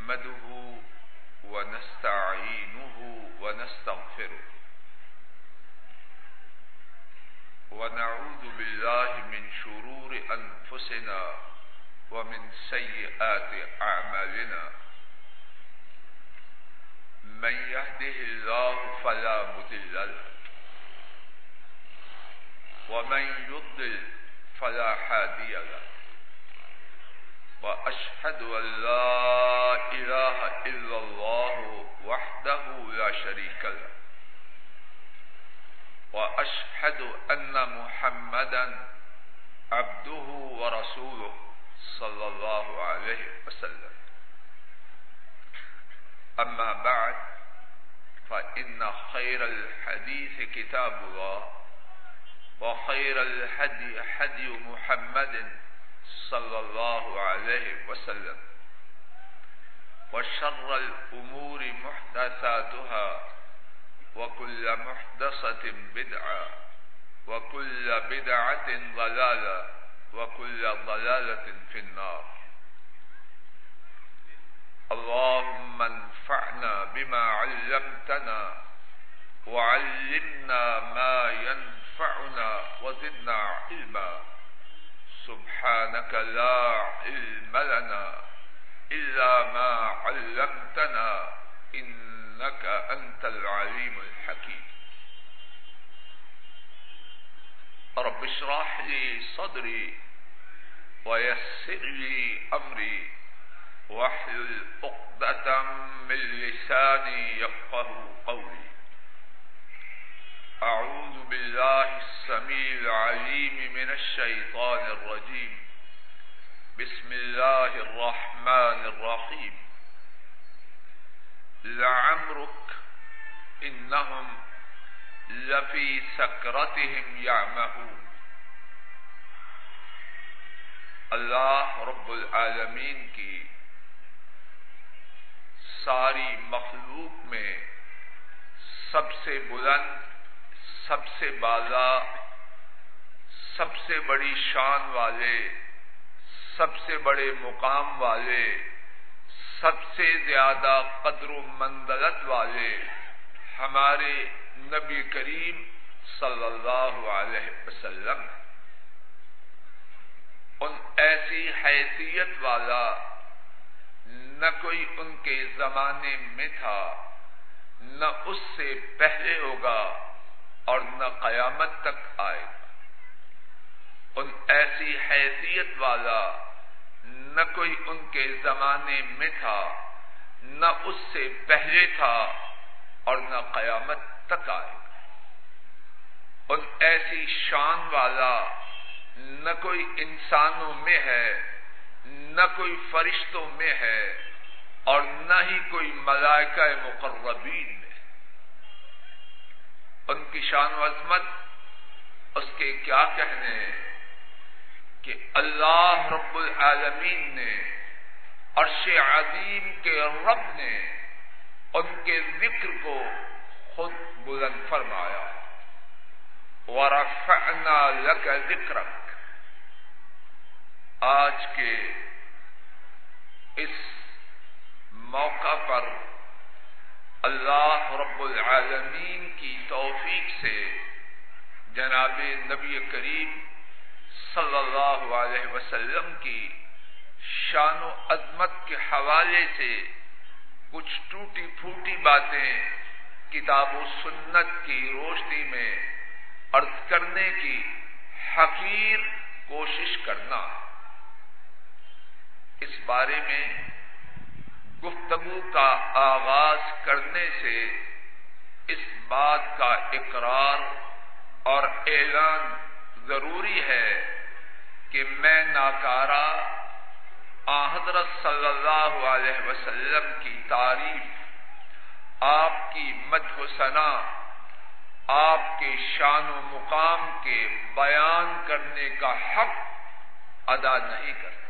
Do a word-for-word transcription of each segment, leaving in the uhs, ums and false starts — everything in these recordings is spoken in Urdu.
نحمده ونستعينه ونستغفره ونعوذ بالله من شرور أنفسنا ومن سيئات أعمالنا من يهده الله فلا مضل له ومن يضلل فلا هادي له وأشهد أن لا إله إلا الله وحده لا شريك له وأشهد أن محمدا عبده ورسوله صلى الله عليه وسلم. أما بعد فإن خير الحديث كتاب الله وخير الهدي هدي محمد صلى الله عليه وسلم وشر الأمور محدثاتها وكل محدثة بدعة وكل بدعة ضلالة وكل ضلالة في النار. اللهم انفعنا بما علمتنا وعلمنا ما ينفعنا وزدنا علما. سبحانك لا علم لنا إلا ما علمتنا إنك أنت العليم الحكيم. رب اشرح لي صدري ويسر لي أمري واحلل عقدة من لساني يفقهوا قولي. أعوذ بالله السميع العليم من الشيطان الرجيم. بسم الله الرحمن الرحيم. لعمرك إنهم لفي سكرتهم يعمهون. اللہ رب العالمین کی ساری مخلوق میں سب سے بلند، سب سے بالا، سب سے بڑی شان والے، سب سے بڑے مقام والے، سب سے زیادہ قدر و منزلت والے ہمارے نبی کریم صلی اللہ علیہ وسلم، ان ایسی حیثیت والا نہ کوئی ان کے زمانے میں تھا، نہ اس سے پہلے ہوگا اور نہ قیامت تک آئے گا۔ ان ایسی حیثیت والا نہ کوئی ان کے زمانے میں تھا، نہ اس سے پہلے تھا اور نہ قیامت تک آئے گا۔ ان ایسی شان والا نہ کوئی انسانوں میں ہے، نہ کوئی فرشتوں میں ہے اور نہ ہی کوئی ملائکہ مقربین میں۔ ان کی شان و عظمت، اس کے کیا کہنے کہ اللہ رب العالمین نے، عرش عظیم کے رب نے ان کے ذکر کو خود بلند فرمایا۔ وَرَفَعْنَا لَكَ ذِكْرَكَ۔ آج کے اس موقع پر اللہ رب العالمین کی توفیق سے جناب نبی کریم صلی اللہ علیہ وسلم کی شان و عظمت کے حوالے سے کچھ ٹوٹی پھوٹی باتیں کتاب و سنت کی روشنی میں عرض کرنے کی حقیر کوشش کرنا۔ اس بارے میں گفتگو کا آغاز کرنے سے اس بات کا اقرار اور اعلان ضروری ہے کہ میں ناکارہ آن حضرت صلی اللہ علیہ وسلم کی تعریف، آپ کی مدح و ثنا، آپ کے شان و مقام کے بیان کرنے کا حق ادا نہیں کر سکتا۔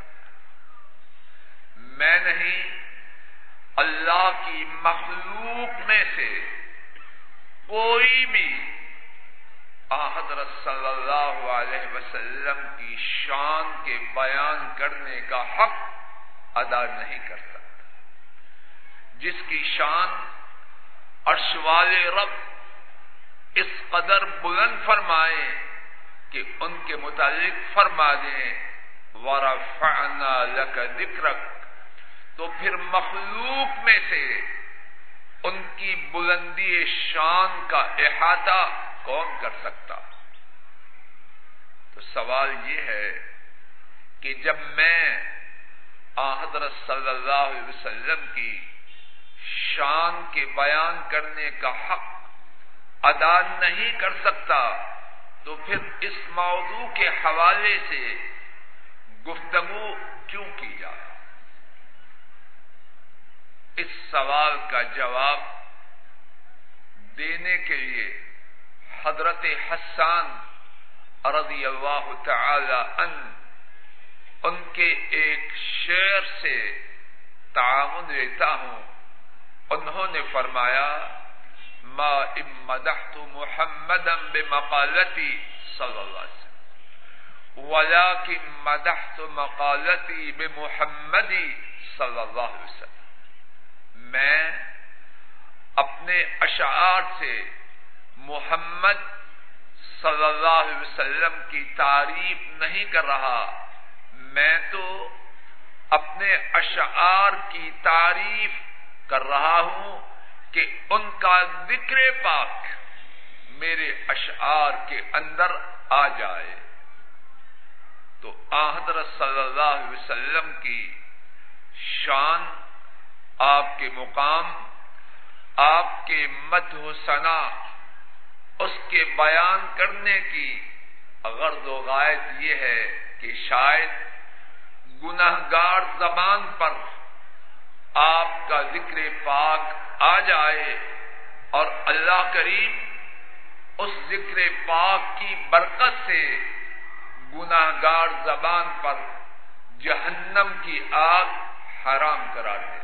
میں نہیں، اللہ کی مخلوق میں سے کوئی بھی حضرت صلی اللہ علیہ وسلم کی شان کے بیان کرنے کا حق ادا نہیں کر سکتا۔ جس کی شان عرش والے رب اس قدر بلند فرمائے کہ ان کے متعلق فرما دیں وَرَفَعْنَا لَكَ ذِكْرَكَ، تو پھر مخلوق میں سے ان کی بلندی شان کا احاطہ کون کر سکتا؟ تو سوال یہ ہے کہ جب میں حضرت صلی اللہ علیہ وسلم کی شان کے بیان کرنے کا حق ادا نہیں کر سکتا تو پھر اس موضوع کے حوالے سے گفتگو کیوں کی جائے؟ اس سوال کا جواب دینے کے لیے حضرت حسان رضی اللہ تعالی عنہ ان کے ایک شعر سے تعاون لیتا ہوں. انہوں نے فرمایا ما ان مدحت محمدا بمقالتی صلی اللہ علیہ وسلم ولكن مدحت مقالتی بمحمدی صلی اللہ علیہ وسلم. میں اپنے اشعار سے محمد صلی اللہ علیہ وسلم کی تعریف نہیں کر رہا، میں تو اپنے اشعار کی تعریف کر رہا ہوں کہ ان کا ذکر پاک میرے اشعار کے اندر آ جائے. تو حضرت صلی اللہ علیہ وسلم کی شان، آپ کے مقام، آپ کے مدح و ثنا، اس کے بیان کرنے کی غرض و غایت یہ ہے کہ شاید گناہگار زبان پر آپ کا ذکر پاک آ جائے اور اللہ کریم اس ذکر پاک کی برکت سے گناہگار زبان پر جہنم کی آگ حرام قرار دے.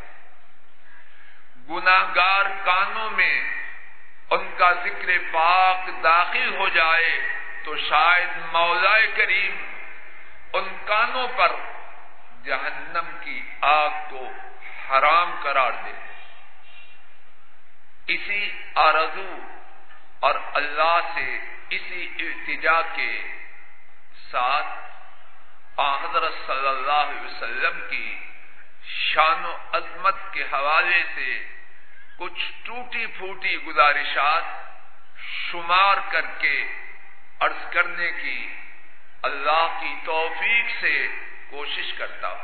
گناہگار کانوں میں ان کا ذکر پاک داخل ہو جائے تو شاید مولا کریم ان کانوں پر جہنم کی آگ کو حرام قرار دے. اسی آرزو اور اللہ سے اسی التجا کے ساتھ حضرت صلی اللہ علیہ وسلم کی شان و عظمت کے حوالے سے کچھ ٹوٹی پھوٹی گزارشات شمار کر کے عرض کرنے کی اللہ کی توفیق سے کوشش کرتا ہوں.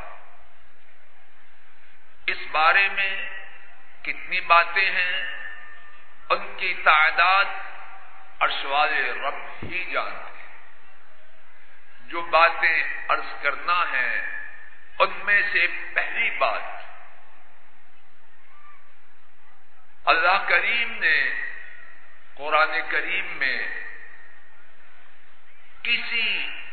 اس بارے میں کتنی باتیں ہیں ان کی تعداد عرش والے رب ہی جانتے ہیں. جو باتیں عرض کرنا ہے ان میں سے پہلی بات، اللہ کریم نے قرآن کریم میں کسی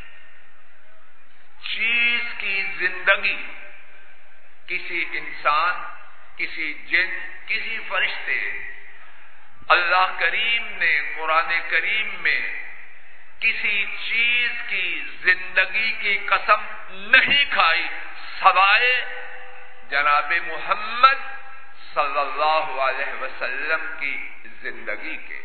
چیز کی زندگی، کسی انسان، کسی جن، کسی فرشتے، اللہ کریم نے قرآن کریم میں کسی چیز کی زندگی کی قسم نہیں کھائی سوائے جناب محمد صلی اللہ علیہ وسلم کی زندگی کے.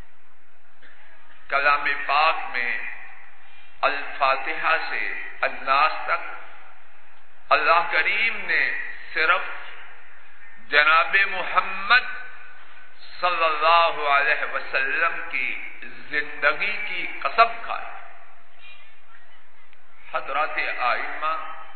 کلام پاک میں الفاتحہ سے الناس تک اللہ کریم نے صرف جناب محمد صلی اللہ علیہ وسلم کی زندگی کی قسم کھائی. حضرات ائمہ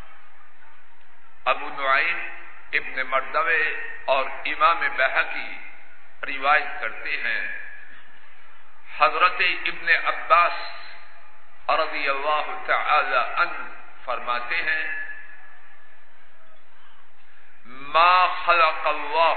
ابو نعیم ابن مردوے اور امام بہقی روایت کرتے ہیں، حضرت ابن عباس رضی اللہ تعالی عنہ فرماتے ہیں ما خلق اللہ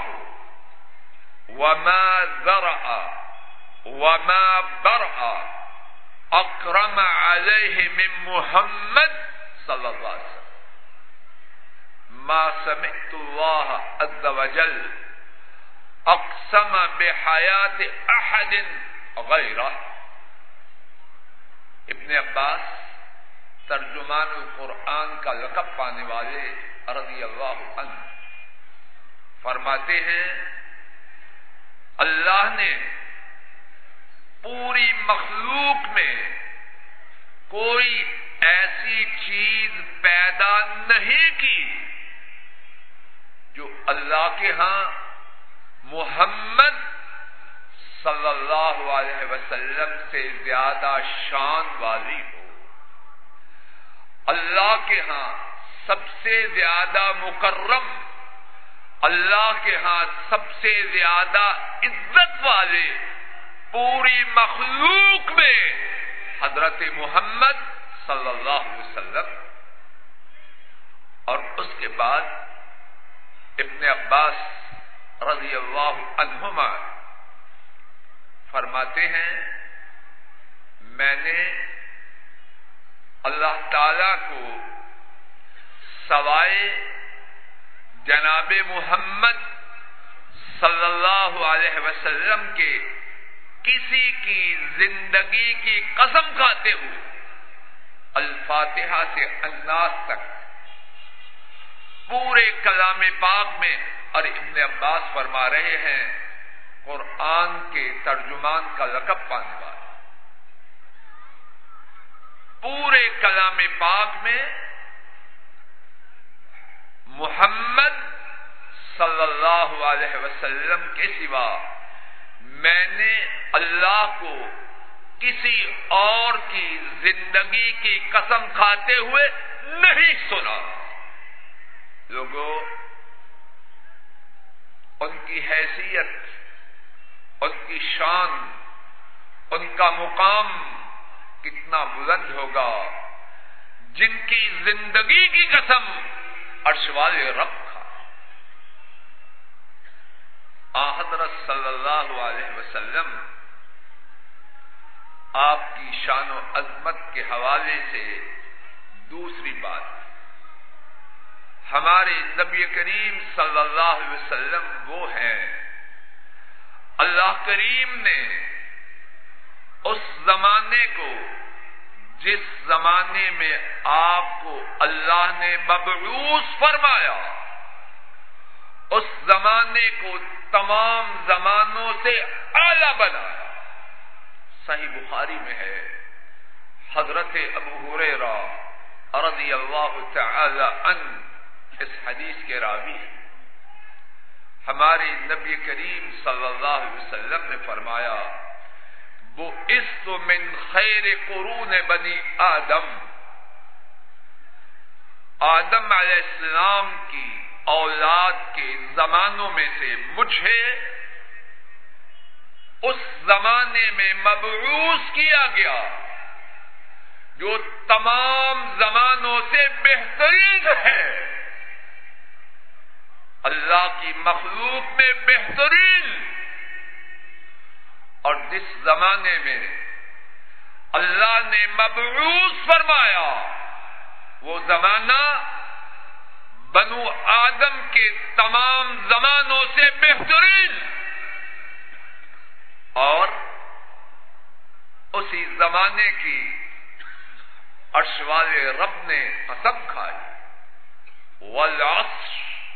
وما ذرأ وما برأ اکرم علیہ من محمد صلی اللہ علیہ وسلم. ما سمعت اللہ عز وجل اقسم بحیات احد غیرہ. ابن عباس ترجمان القرآن کا لقب پانے والے رضی اللہ عنہ فرماتے ہیں اللہ نے پوری مخلوق میں کوئی ایسی چیز پیدا نہیں کی جو اللہ کے ہاں محمد صلی اللہ علیہ وسلم سے زیادہ شان والی ہو. اللہ کے ہاں سب سے زیادہ مکرم، اللہ کے ہاں سب سے زیادہ عزت والے پوری مخلوق میں حضرت محمد صلی اللہ علیہ وسلم. اور اس کے بعد ابن عباس رضی اللہ عنہما فرماتے ہیں میں نے اللہ تعالی کو سوائے جناب محمد صلی اللہ علیہ وسلم کے کسی کی زندگی کی قسم کھاتے ہوئے الفاتحہ سے الناس تک پورے کلام پاک میں، اور ابن عباس فرما رہے ہیں قرآن کے ترجمان کا لقب پانے والا، پورے کلام پاک میں محمد صلی اللہ علیہ وسلم کے سوا میں نے اللہ کو کسی اور کی زندگی کی قسم کھاتے ہوئے نہیں سنا. لوگوں، ان کی حیثیت، ان کی شان، ان کا مقام کتنا بلند ہوگا جن کی زندگی کی قسم عرش والے رب کھا. آن حضرت صلی اللہ علیہ وسلم آپ کی شان و عظمت کے حوالے سے دوسری بات، ہمارے نبی کریم صلی اللہ علیہ وسلم وہ ہیں اللہ کریم نے اس زمانے کو جس زمانے میں آپ کو اللہ نے مبعوث فرمایا، اس زمانے کو تمام زمانوں سے اعلیٰ بنایا. صحیح بخاری میں ہے، حضرت ابو ہریرہ رضی اللہ تعالی عنہ اس حدیث کے راوی ہیں. ہمارے نبی کریم صلی اللہ علیہ وسلم نے فرمایا بُعِثْتُ مِنْ خَيْرِ قُرُونِ بنی آدم، آدم علیہ السلام کی اولاد کے زمانوں میں سے مجھے اس زمانے میں مبعوث کیا گیا جو تمام زمانوں سے بہترین ہے. اللہ کی مخلوق میں بہترین، اور جس زمانے میں اللہ نے مبعوث فرمایا وہ زمانہ بنو آدم کے تمام زمانوں سے بہترین. اور اسی زمانے کی عرش والے رب نے قسم کھائی والعصر،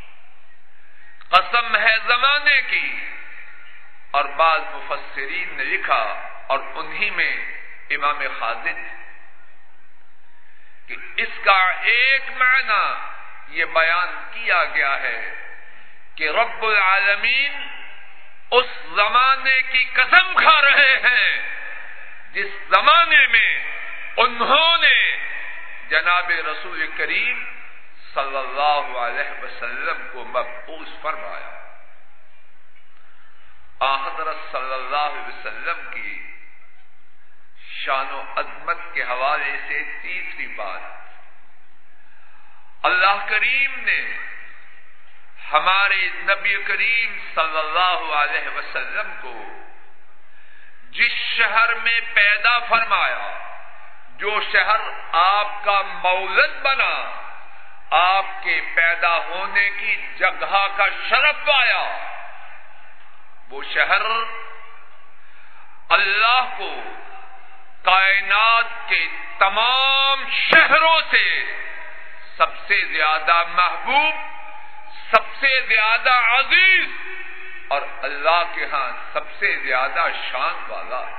قسم ہے زمانے کی. اور بعض مفسرین نے لکھا، اور انہی میں امام خازن، کہ اس کا ایک معنی یہ بیان کیا گیا ہے کہ رب العالمین اس زمانے کی قسم کھا رہے ہیں جس زمانے میں انہوں نے جناب رسول کریم صلی اللہ علیہ وسلم کو مبعوث فرمایا. آن حضرت صلی اللہ علیہ وسلم کی شان و عظمت کے حوالے سے تیسری بات، اللہ کریم نے ہمارے نبی کریم صلی اللہ علیہ وسلم کو جس شہر میں پیدا فرمایا، جو شہر آپ کا مولد بنا، آپ کے پیدا ہونے کی جگہ کا شرف پایا، وہ شہر اللہ کو کائنات کے تمام شہروں سے سب سے زیادہ محبوب، سب سے زیادہ عزیز اور اللہ کے ہاں سب سے زیادہ شان والا ہے.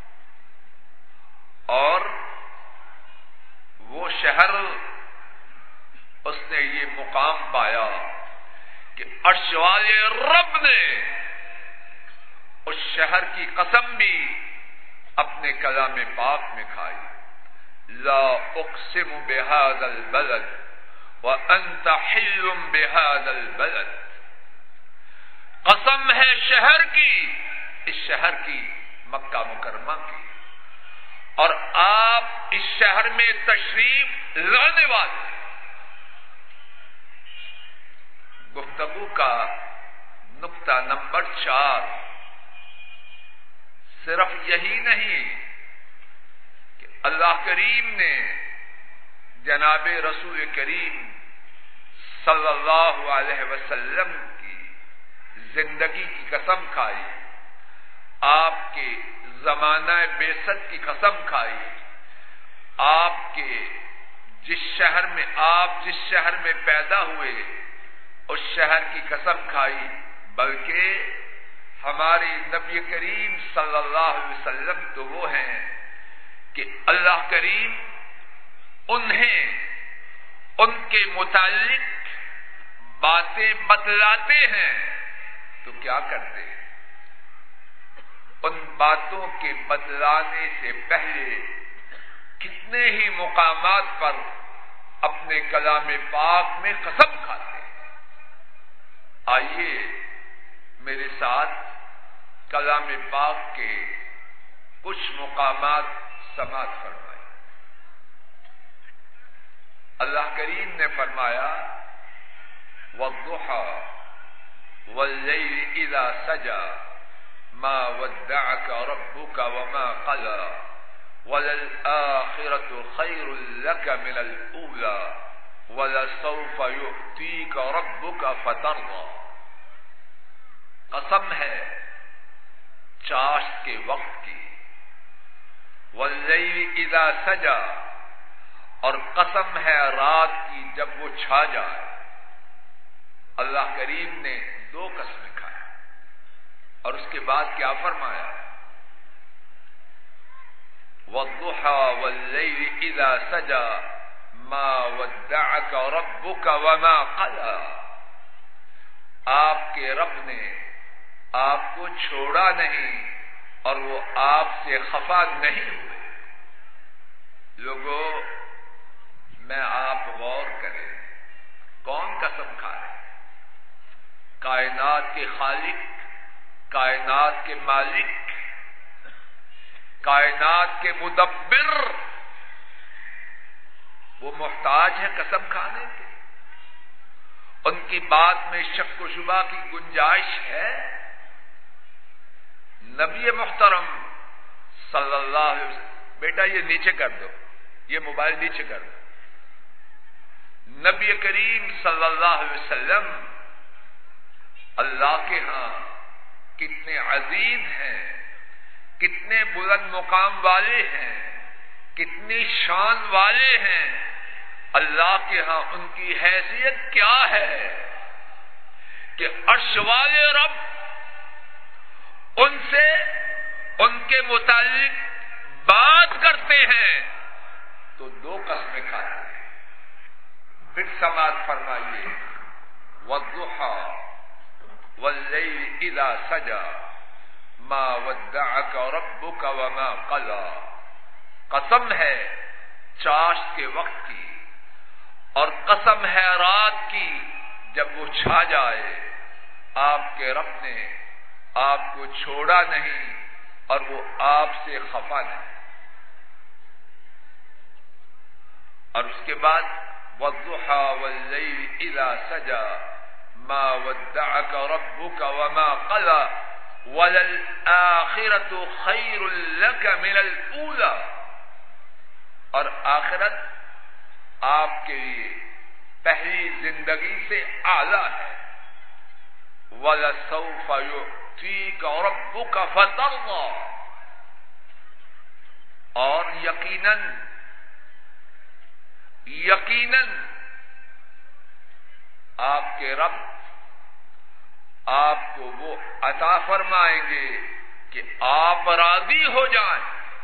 اور وہ شہر اس نے یہ مقام پایا کہ عرش والے رب نے اس شہر کی قسم بھی اپنے کلام پاک میں کھائی. لا اقسم بهذا البلد وانت حل بهذا البلد. قسم ہے شہر کی، اس شہر کی، مکہ مکرمہ کی، اور آپ اس شہر میں تشریف لانے والے. گفتگو کا نقطہ نمبر چار صرف یہی نہیں کہ اللہ کریم نے جناب رسول کریم صلی اللہ علیہ وسلم کی زندگی کی قسم کھائی، آپ کے زمانہ بعثت کی قسم کھائی، آپ کے جس شہر میں آپ جس شہر میں پیدا ہوئے اس شہر کی قسم کھائی، بلکہ ہمارے نبی کریم صلی اللہ علیہ وسلم تو وہ ہیں کہ اللہ کریم انہیں ان کے متعلق باتیں بتلاتے ہیں تو کیا کرتے ہیں؟ ان باتوں کے بتلانے سے پہلے کتنے ہی مقامات پر اپنے کلام پاک میں قسم کھاتے ہیں. آئیے میرے ساتھ کلام پاک کے کچھ مقامات سماعت فرمائیں. اللہ کریم نے فرمایا وَالضُّحَى وَاللَّيْلِ إِذَا سَجَى مَا وَدَّعَكَ رَبُّكَ وَمَا قَلَى وَلَلْآخِرَةُ خَيْرٌ لَكَ مِنَ الْأُولَى وَلَسَوْفَ يُؤْتِيكَ رَبُّكَ فَتَرْضَى. قسم ہے چاشت کے وقت کی، وَاللَّيْلِ إِذَا سَجَى، اور قسم ہے رات کی جب وہ چھا جائے. اللہ کریم نے دو قسمیں کھایا اور اس کے بعد کیا فرمایا؟ وَالضُّحَى وَاللَّيْلِ إِذَا سَجَى مَا وَدَّعَكَ رَبُّكَ وَمَا قَلَى. آپ کے رب نے آپ کو چھوڑا نہیں اور وہ آپ سے خفا نہیں ہوئے. لوگوں میں آپ غور کریں، کون قسم کھا رہے ہیں؟ کائنات کے خالق، کائنات کے مالک، کائنات کے مدبر. وہ محتاج ہے قسم کھانے کے؟ ان کی بات میں شک و شبہ کی گنجائش ہے؟ نبی محترم صلی اللہ علیہ وسلم، بیٹا یہ نیچے کر دو، یہ موبائل نیچے کر دو. نبی کریم صلی اللہ علیہ وسلم اللہ کے ہاں کتنے عزیز ہیں، کتنے بلند مقام والے ہیں، کتنی شان والے ہیں. اللہ کے ہاں ان کی حیثیت کیا ہے کہ عرش والے رب ان سے ان کے متعلق بات کرتے ہیں تو دو قسمیں کھاتے ہیں. پھر سماعت فرمائیے وَالضُّحَى وَاللَّيْلِ إِذَا سَجَى مَا وَدَّعَكَ رَبُّكَ وَمَا قَلَى. قسم ہے چاشت کے وقت کی اور قسم ہے رات کی جب وہ چھا جائے. آپ کے رب نے آپ کو چھوڑا نہیں اور وہ آپ سے خفا نہیں. اور اس کے بعد وَالضُّحَى وَاللَّيْلِ إِذَا سَجَى مَا وَدَّعَكَ رَبُّكَ وَمَا قَلَى وَلَلْآخِرَةُ خَيْرٌ لَكَ مِنَ الْأُولَى. اور آخرت آپ کے لیے پہلی زندگی سے اعلیٰ ہے. وَلَسَوْفَ يُؤْتِيكَ رَبُّكَ فَتَرْضَى. اور یقیناً یقیناً آپ کے رب آپ کو وہ عطا فرمائیں گے کہ آپ راضی ہو جائیں۔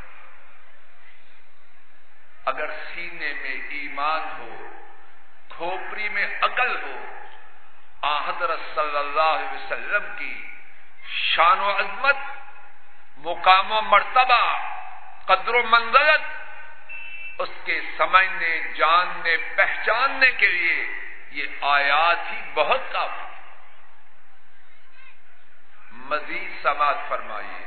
اگر سینے میں ایمان ہو، کھوپڑی میں عقل ہو، آن حضرت صلی اللہ علیہ وسلم کی شان و عظمت، مقام و مرتبہ، قدر و منزلت، اس کے سمجھنے، جاننے، پہچاننے کے لیے یہ آیات ہی بہت کافی۔ مزید سماعت فرمائیے،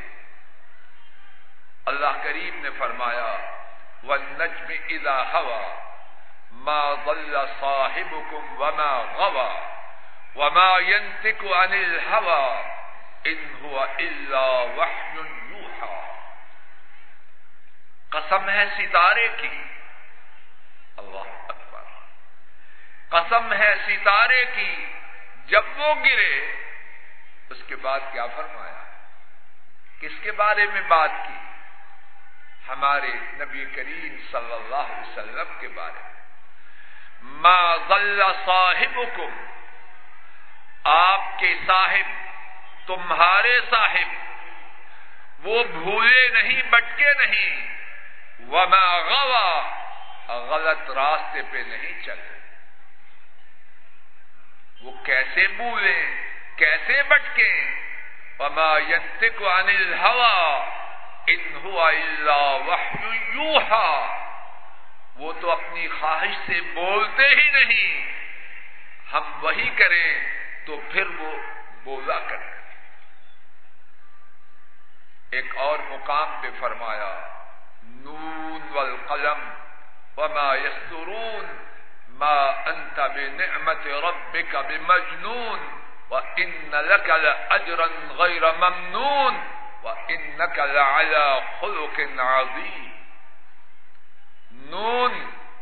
اللہ کریم نے فرمایا وَالنَّجْمِ إِذَا هَوَى مَا ضَلَّ صَاحِبُكُمْ وَمَا غَوَى وَمَا يَنطِقُ عَنِ الْهَوَى إِنْ هُوَ إِلَّا وَحْيٌ يُوحَىٰ۔ قسم ہے ستارے کی، اللہ اکبر، قسم ہے ستارے کی، جب وہ گرے اس کے بعد کیا فرمایا؟ کس کے بارے میں بات کی؟ ہمارے نبی کریم صلی اللہ علیہ وسلم کے بارے میں۔ ما ضل صاحبکم، آپ کے صاحب، تمہارے صاحب، وہ بھولے نہیں، بٹکے نہیں، وما غوا، غلط راستے پہ نہیں چلے۔ وہ کیسے بھولے، کیسے بٹکے؟ وما ينطق عن الهوى ان هو الا وحی یوحیٰ، وہ تو اپنی خواہش سے بولتے ہی نہیں، ہم وہی کریں تو پھر وہ بولا کریں۔ ایک اور مقام پہ فرمایا نون والقلم وما یسطرون ما انت بنعمت ربک بمجنون وَإِنَّ لَكَ لَأَجْرًا غَيْرَ مَمْنُونٍ وَإِنَّكَ لَعَلَىٰ خُلُقٍ عَظِيمٍ۔ نون،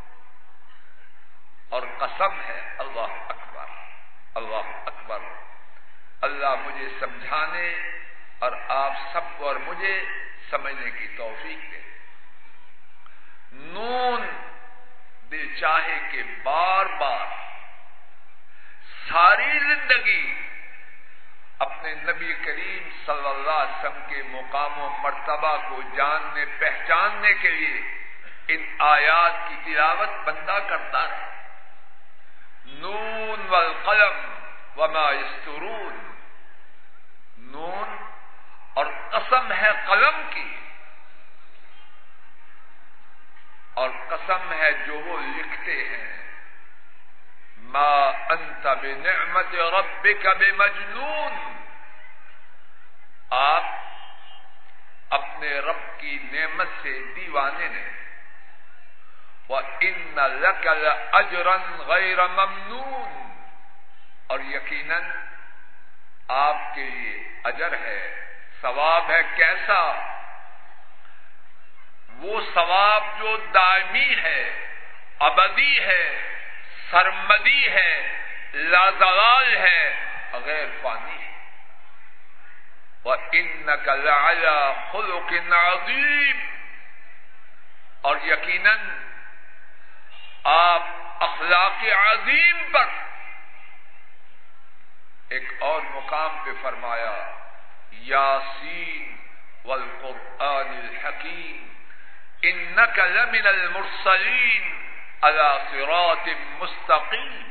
اور قسم ہے، اللہ اکبر، اللہ اکبر۔ اللہ مجھے سمجھانے اور آپ سب کو اور مجھے سمجھنے کی توفیق دے۔ نون، دل چاہے کہ بار بار ساری زندگی اپنے نبی کریم صلی اللہ علیہ وسلم کے مقام و مرتبہ کو جاننے، پہچاننے کے لیے ان آیات کی تلاوت بندہ کرتا رہے۔ نون والقلم وما یسطرون، نون، اور قسم ہے قلم کی، اور قسم ہے جو وہ لکھتے ہیں۔ ما انت بنعمت ربک بمجنون، آپ اپنے رب کی نعمت سے دیوانے نہیں۔ وَإِنَّ لَكَ لَأَجْرًا غَيْرَ مَمْنُونٍ، اور یقیناً آپ کے لیے اجر ہے، ثواب ہے۔ کیسا؟ وہ ثواب جو دائمی ہے، ابدی ہے، سرمدی ہے، لازوال ہے، غیر فانی ہے۔ وَإِنَّكَ لَعَلَىٰ خُلُقٍ عَظِيمٍ، اور یقیناً آپ اخلاق عظیم پر۔ ایک اور مقام پہ فرمایا یاسین والقرآن الحکیم انک لمن المرسلین علی صراط مستقیم۔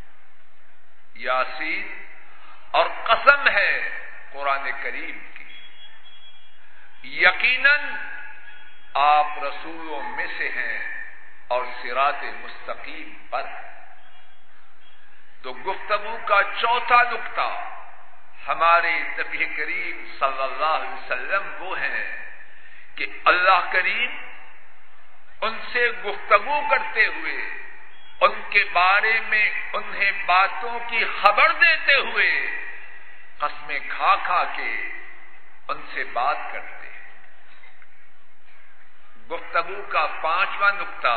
یاسین، اور قسم ہے قرآن کریم کی، یقیناً آپ رسولوں میں سے ہیں اور صراط مستقیم پر۔ تو گفتگو کا چوتھا نقطہ ہمارے نبی کریم صلی اللہ علیہ وسلم وہ ہیں کہ اللہ کریم ان سے گفتگو کرتے ہوئے، ان کے بارے میں انہیں باتوں کی خبر دیتے ہوئے قسمیں کھا کھا کے ان سے بات کرتے ہیں۔ گفتگو کا پانچواں نقطہ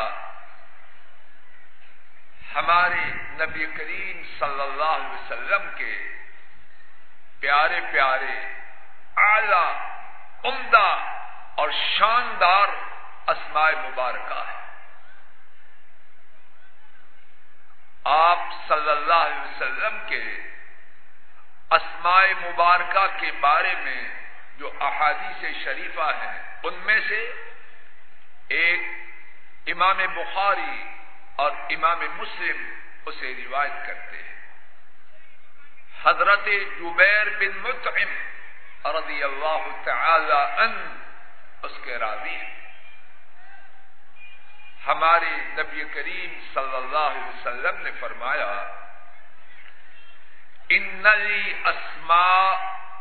ہمارے نبی کریم صلی اللہ علیہ وسلم کے پیارے پیارے، اعلی، عمدہ اور شاندار اسماء مبارکہ ہے۔ آپ صلی اللہ علیہ وسلم کے اسماء اسماء مبارکہ کے بارے میں جو احادیث شریفہ ہیں ان میں سے ایک امام بخاری اور امام مسلم اسے روایت کرتے ہیں۔ حضرت جبیر بن مطعم رضی اللہ تعالی عنہ اس کے راوی ہیں۔ ہمارے نبی کریم صلی اللہ علیہ وسلم نے فرمایا ان لی اسماء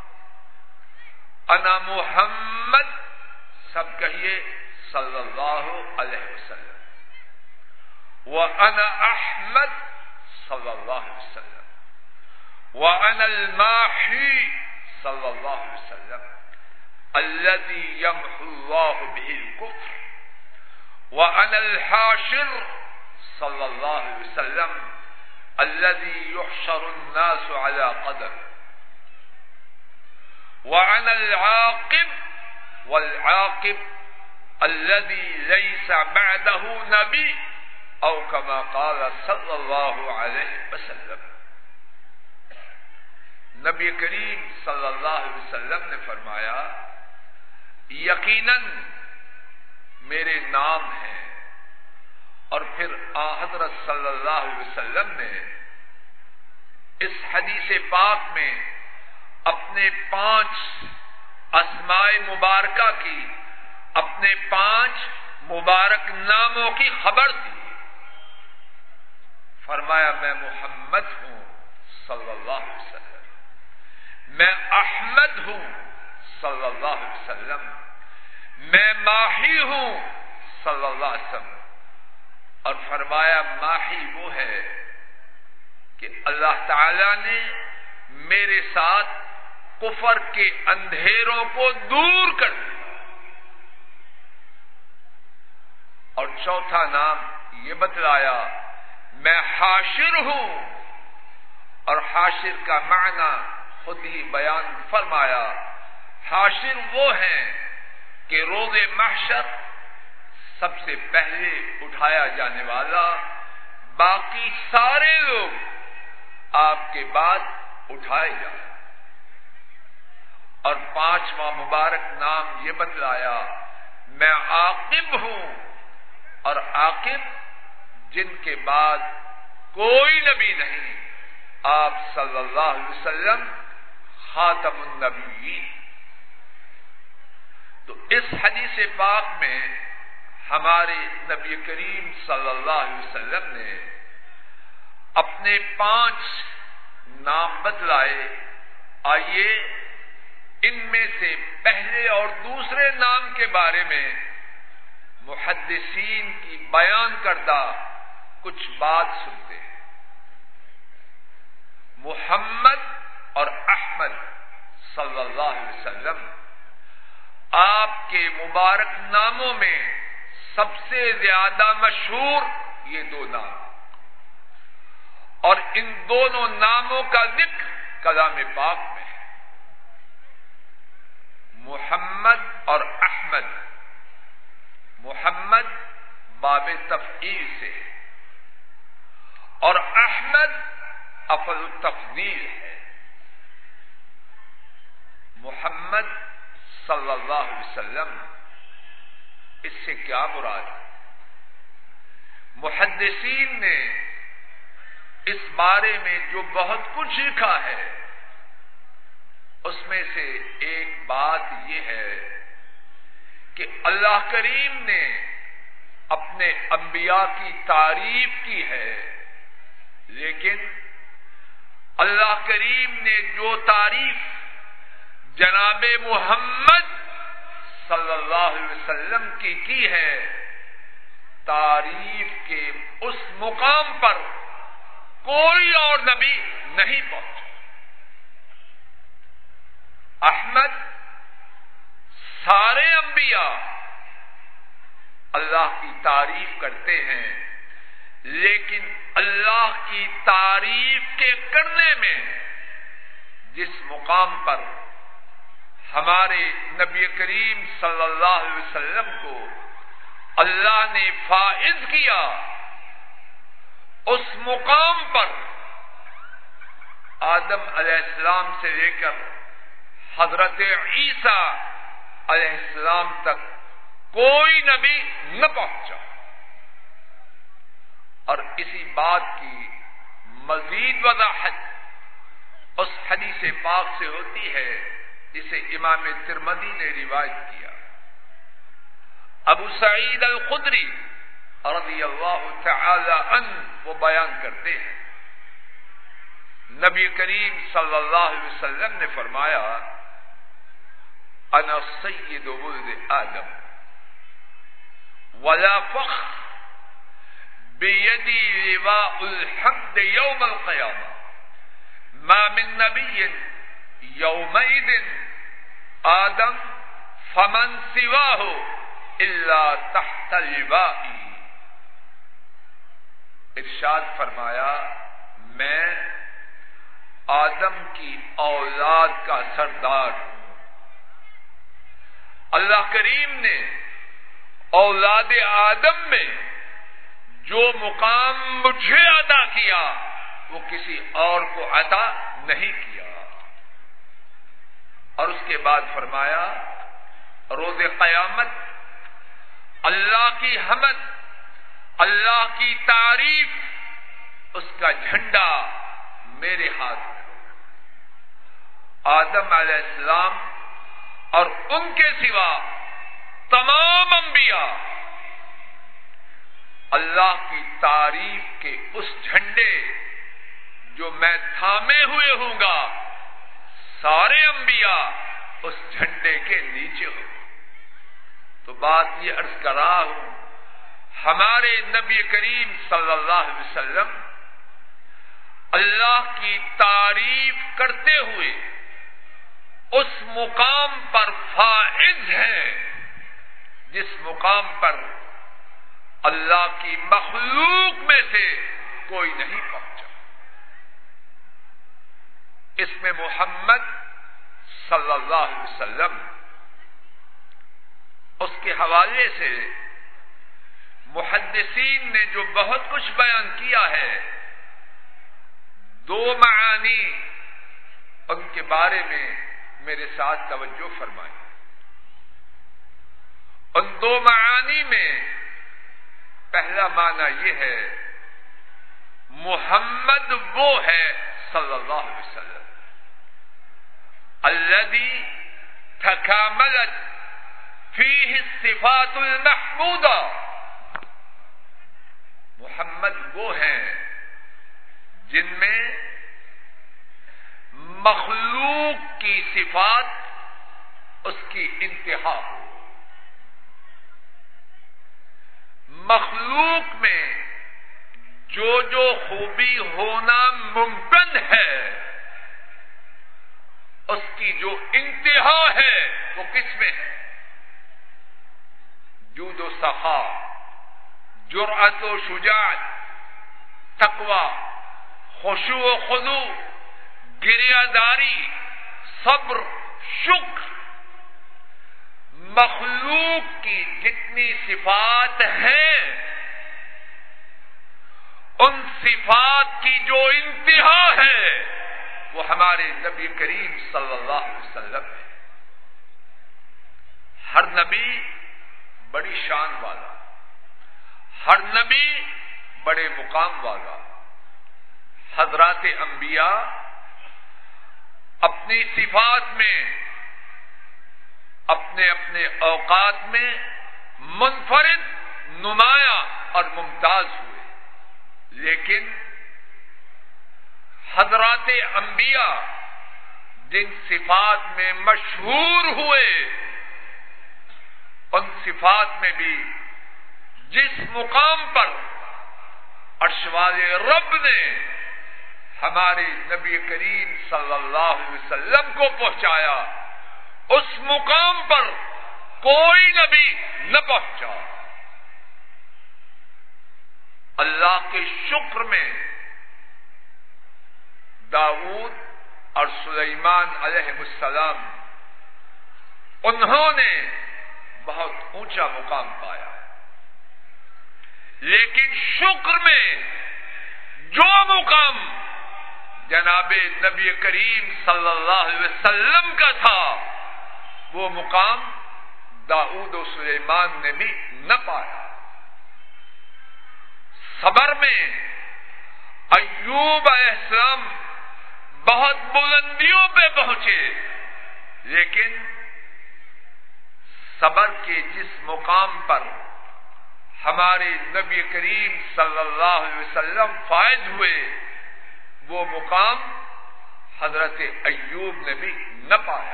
انا محمد، سب کہیے صلی اللہ علیہ وسلم، وانا احمد صلی اللہ علیہ وسلم، وانا الماحی صلی اللہ علیہ وسلم الذي يمحو الله به الكفر، وأنا الحاشر صلى الله عليه وسلم الذي يحشر الناس على قدم، وأنا العاقب والعاقب الذي ليس بعده نبي أو كما قال صلى الله عليه وسلم۔ نبی کریم صلی اللہ علیہ وسلم نے فرمایا یقیناً میرے نام ہیں، اور پھر آ حضرت صلی اللہ علیہ وسلم نے اس حدیث پاک میں اپنے پانچ اسماء مبارکہ کی، اپنے پانچ مبارک ناموں کی خبر دی۔ فرمایا میں محمد ہوں صلی اللہ علیہ وسلم، میں احمد ہوں صلی اللہ علیہ وسلم، میں ماحی ہوں صلی اللہ علیہ وسلم۔ اور فرمایا ماحی وہ ہے کہ اللہ تعالی نے میرے ساتھ کفر کے اندھیروں کو دور کر دیا۔ اور چوتھا نام یہ بتلایا میں حاشر ہوں، اور حاشر کا معنی خود ہی بیان فرمایا، حاشر وہ ہیں کہ روز محشر سب سے پہلے اٹھایا جانے والا، باقی سارے لوگ آپ کے بعد اٹھائے جائیں۔ اور پانچواں مبارک نام یہ بتلایا میں عاقب ہوں، اور عاقب جن کے بعد کوئی نبی نہیں، آپ صلی اللہ علیہ وسلم خاتم النبیین۔ تو اس حدیث پاک میں ہمارے نبی کریم صلی اللہ علیہ وسلم نے اپنے پانچ نام بتلائے۔ آئیے ان میں سے پہلے اور دوسرے نام کے بارے میں محدثین کی بیان کردہ کچھ بات سنتے ہیں۔ محمد اور احمد صلی اللہ علیہ وسلم آپ کے مبارک ناموں میں سب سے زیادہ مشہور یہ دو نام، اور ان دونوں ناموں کا ذکر کلام پاک میں ہے۔ محمد اور احمد، محمد باب تفعیل سے ہے اور احمد افضل التفضیل ہے۔ محمد صلی اللہ علیہ وسلم، اس سے کیا مراد ہے؟ محدثین نے اس بارے میں جو بہت کچھ لکھا ہے اس میں سے ایک بات یہ ہے کہ اللہ کریم نے اپنے انبیاء کی تعریف کی ہے، لیکن اللہ کریم نے جو تعریف جناب محمد صلی اللہ علیہ وسلم کی کی ہے، تعریف کے اس مقام پر کوئی اور نبی نہیں پہنچا۔ احمد سارے انبیاء اللہ کی تعریف کرتے ہیں، لیکن اللہ کی تعریف کے کرنے میں جس مقام پر ہمارے نبی کریم صلی اللہ علیہ وسلم کو اللہ نے فائز کیا، اس مقام پر آدم علیہ السلام سے لے کر حضرت عیسیٰ علیہ السلام تک کوئی نبی نہ پہنچا. اور اسی بات کی مزید وضاحت اس حدیث پاک سے ہوتی ہے جسے امام ترمذی نے روایت کیا. ابو سعید الخدری رضی اللہ تعالی عنہ وہ بیان کرتے ہیں نبی کریم صلی اللہ علیہ وسلم نے فرمایا انا سید ولد آدم ولا فخر بیدی لواء الحمد یوم القیامہ ما من نبی یومئذ آدم فمن سواہ الا تحت لوائی. ارشاد فرمایا میں آدم کی اولاد کا سردار ہوں. اللہ کریم نے اولاد آدم میں جو مقام مجھے عطا کیا وہ کسی اور کو عطا نہیں کیا. اور اس کے بعد فرمایا روز قیامت اللہ کی حمد اللہ کی تعریف اس کا جھنڈا میرے ہاتھ میں ہوگا. آدم علیہ السلام اور ان کے سوا تمام انبیاء اللہ کی تعریف کے اس جھنڈے جو میں تھامے ہوئے ہوں گا سارے انبیاء اس جھنڈے کے نیچے ہوں. تو بات یہ عرض کر رہا ہوں ہمارے نبی کریم صلی اللہ علیہ وسلم اللہ کی تعریف کرتے ہوئے اس مقام پر فائز ہیں جس مقام پر اللہ کی مخلوق میں سے کوئی نہیں پہنچا. اس میں محمد صلی اللہ علیہ وسلم اس کے حوالے سے محدثین نے جو بہت کچھ بیان کیا ہے دو معانی ان کے بارے میں میرے ساتھ توجہ فرمائیں. ان دو معانی میں پہلا معنی یہ ہے محمد وہ ہے صلی اللہ علیہ وسلم الذی تکاملت فیہ الصفات المحمودہ. محمد وہ ہیں جن میں مخلوق کی صفات اس کی انتہا ہو. مخلوق میں جو جو خوبی ہونا ممکن ہے اس کی جو انتہا ہے وہ کس میں ہے؟ جود و سخا، جرأت و شجاعت، تقوی، خشوع و خضوع، گریہ داری، صبر، شکر. مخلوق کی جتنی صفات ہیں ان صفات کی جو انتہا ہے وہ ہمارے نبی کریم صلی اللہ علیہ وسلم ہے. ہر نبی بڑی شان والا، ہر نبی بڑے مقام والا. حضرات انبیاء اپنی صفات میں اپنے اپنے اوقات میں منفرد، نمایاں اور ممتاز ہوئے. لیکن حضرات انبیاء جن صفات میں مشہور ہوئے ان صفات میں بھی جس مقام پر عرش والے رب نے ہمارے نبی کریم صلی اللہ علیہ وسلم کو پہنچایا اس مقام پر کوئی نبی نہ پہنچا. اللہ کے شکر میں داؤد اور سلیمان علیہ السلام انہوں نے بہت اونچا مقام پایا. لیکن شکر میں جو مقام جناب نبی کریم صلی اللہ علیہ وسلم کا تھا، وہ مقام داؤد و سلیمان نے بھی نہ پایا۔ صبر میں ایوب علیہ السلام بہت بلندیوں پہ پہنچے، لیکن صبر کے جس مقام پر ہمارے نبی کریم صلی اللہ علیہ وسلم فائز ہوئے، وہ مقام حضرت ایوب نے بھی نہ پایا۔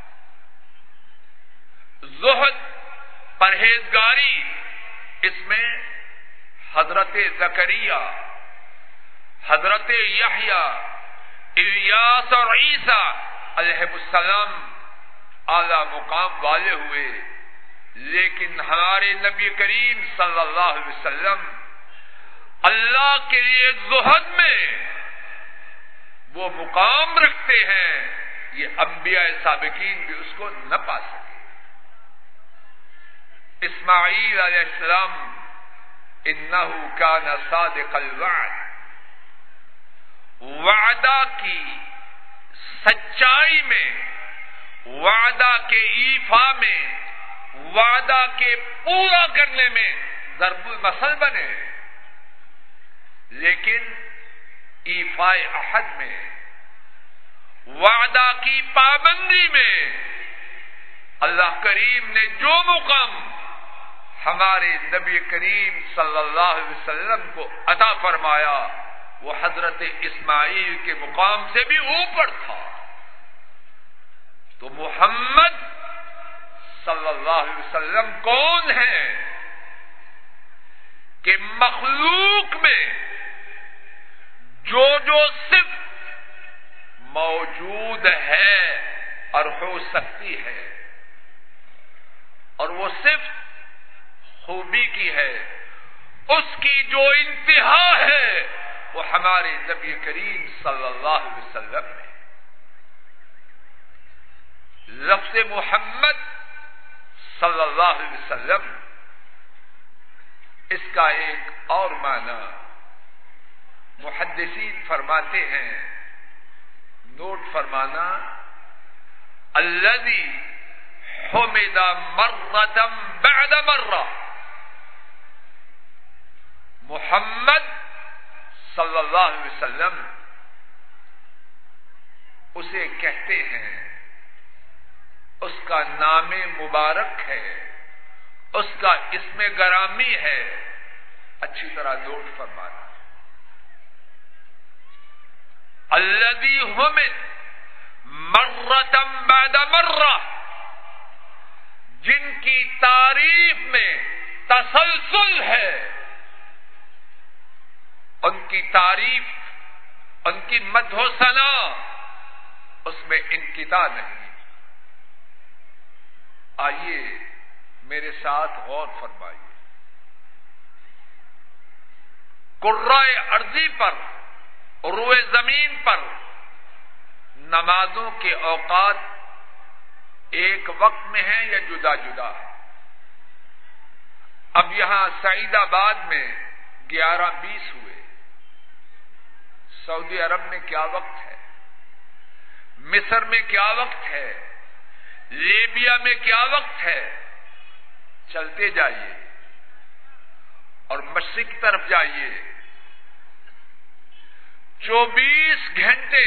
زہد، پرہیزگاری، اس میں حضرت زکریا، حضرت یحییٰ، الیاس اور عیسیٰ علیہ السلام اعلی مقام والے ہوئے، لیکن ہمارے نبی کریم صلی اللہ علیہ وسلم اللہ کے لیے زہد میں وہ مقام رکھتے ہیں، یہ انبیاء سابقین بھی اس کو نہ پا سکے۔ اسماعیل علیہ السلام انہ کان صادق الوعد، وعدہ کی سچائی میں، وعدہ کے ایفا میں، وعدہ کے پورا کرنے میں ضرب المثل بنے، لیکن ایفائے عہد میں، وعدہ کی پابندی میں اللہ کریم نے جو مقام ہمارے نبی کریم صلی اللہ علیہ وسلم کو عطا فرمایا، وہ حضرت اسماعیل کے مقام سے بھی اوپر تھا۔ تو محمد صلی اللہ علیہ وسلم کون ہے کہ مخلوق میں جو جو صفت موجود ہے اور ہو سکتی ہے، اور وہ صفت خوبی کی ہے، اس کی جو انتہا ہے وہ ہمارے نبی کریم صلی اللہ علیہ وسلم نے۔ لفظ محمد صلی اللہ علیہ وسلم، اس کا ایک اور معنی محدثین فرماتے ہیں، نوٹ فرمانا، الذی حمد مرۃ بعد مرہ، محمد صلی اللہ علیہ وسلم اسے کہتے ہیں، اس کا نام مبارک ہے، اس کا اسم گرامی ہے۔ اچھی طرح نوٹ فرمانا، الذی حمد مرۃ بعد مرہ، جن کی تعریف میں تسلسل ہے، ان کی تعریف، ان کی مدح و ثنا، اس میں انقطاع نہیں۔ آئیے میرے ساتھ غور فرمائیے، کرۂ ارضی پر، روئے زمین پر نمازوں کے اوقات ایک وقت میں ہیں یا جدا جدا ہے؟ اب یہاں سعید آباد میں گیارہ بیس ہوئے، سعودی عرب میں کیا وقت ہے، مصر میں کیا وقت ہے، لیبیا میں کیا وقت ہے؟ چلتے جائیے اور مشرق کی طرف جائیے، چوبیس گھنٹے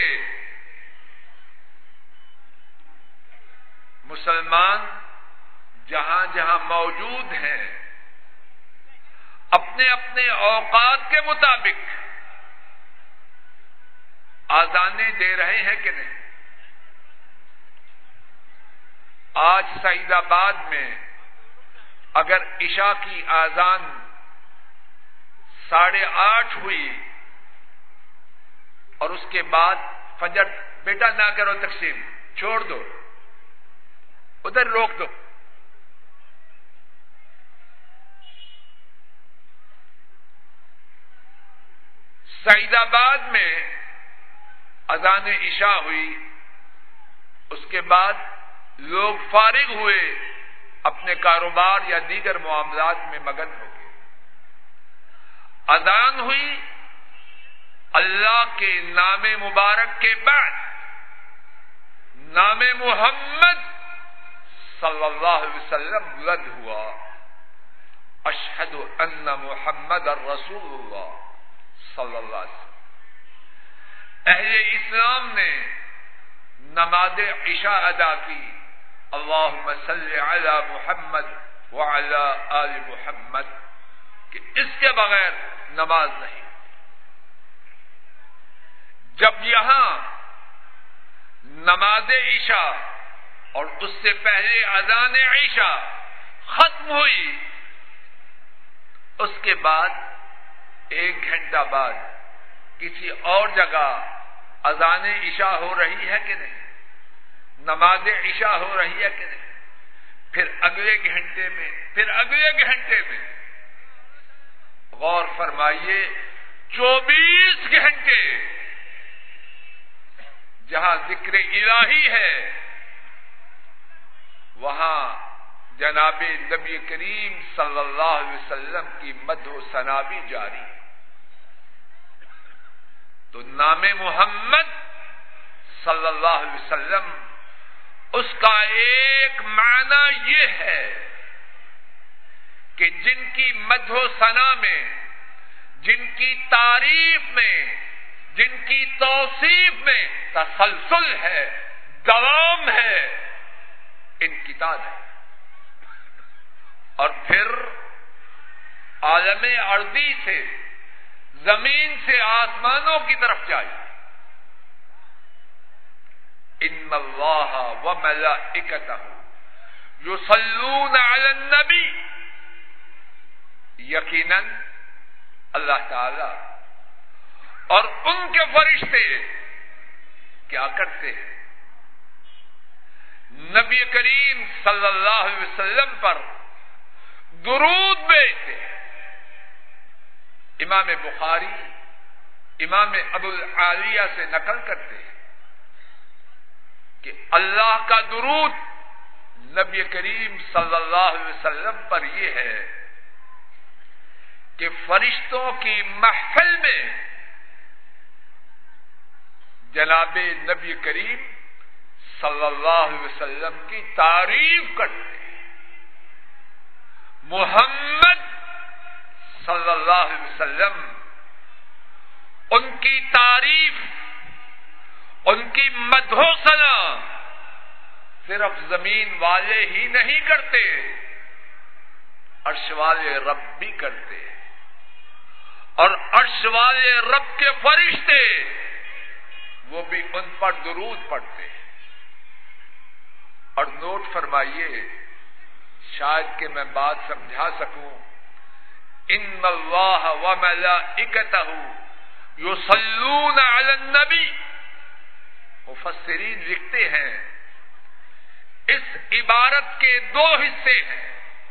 مسلمان جہاں جہاں موجود ہیں اپنے اپنے اوقات کے مطابق آذانیں دے رہے ہیں کہ نہیں؟ آج سعید آباد میں اگر عشاء کی آذان ساڑھے آٹھ ہوئی اور اس کے بعد فجر، بیٹا نہ کرو تقسیم، چھوڑ دو، ادھر روک دو، سعید آباد میں اذان عشاء ہوئی، اس کے بعد لوگ فارغ ہوئے، اپنے کاروبار یا دیگر معاملات میں مگن ہو گئے۔ اذان ہوئی، اللہ کے نام مبارک کے بعد نام محمد صلی اللہ علیہ وسلم بلند ہوا. اشہد ان محمد الرسول اللہ صلی اللہ علیہ وسلم. اہل اسلام نے نماز عشاء ادا کی. اللہم صلی علی محمد وعلی آل محمد کہ اس کے بغیر نماز نہیں. جب یہاں نماز عشاء اور اس سے پہلے اذان عشاء ختم ہوئی، اس کے بعد ایک گھنٹہ بعد کسی اور جگہ اذان عشاء ہو رہی ہے کہ نہیں، نماز عشاء ہو رہی ہے کہ نہیں، پھر اگلے گھنٹے میں پھر اگلے گھنٹے میں غور فرمائیے چوبیس گھنٹے جہاں ذکر الہی ہے وہاں جناب نبی کریم صلی اللہ علیہ وسلم کی مدح و ثنا بھی جاری. تو نام محمد صلی اللہ علیہ وسلم اس کا ایک معنی یہ ہے کہ جن کی مدح و ثنا میں، جن کی تعریف میں، جن کی توصیف میں تسلسل ہے، دوام ہے، انقطاع ہے. اور پھر عالم ارضی سے، زمین سے آسمانوں کی طرف جائے. ان اللہ وملائکتہ یصلون علی النبی. یقیناً اللہ تعالی اور ان کے فرشتے کیا کرتے ہیں؟ نبی کریم صلی اللہ علیہ وسلم پر درود بھیجتے ہیں. امام بخاری امام ابو العالیہ سے نقل کرتے ہیں کہ اللہ کا درود نبی کریم صلی اللہ علیہ وسلم پر یہ ہے کہ فرشتوں کی محفل میں جناب نبی کریم صلی اللہ علیہ وسلم کی تعریف کرتے ہیں. محمد صلی اللہ علیہ وسلم ان کی تعریف، ان کی مدح و ثنا صرف زمین والے ہی نہیں کرتے، عرش والے رب بھی کرتے، اور عرش والے رب کے فرشتے وہ بھی ان پر درود پڑھتے. اور نوٹ فرمائیے شاید کہ میں بات سمجھا سکوں. ان اللہ وملائکتہ یصلون علی النبی. مفسرین لکھتے ہیں اس عبارت کے دو حصے ہیں.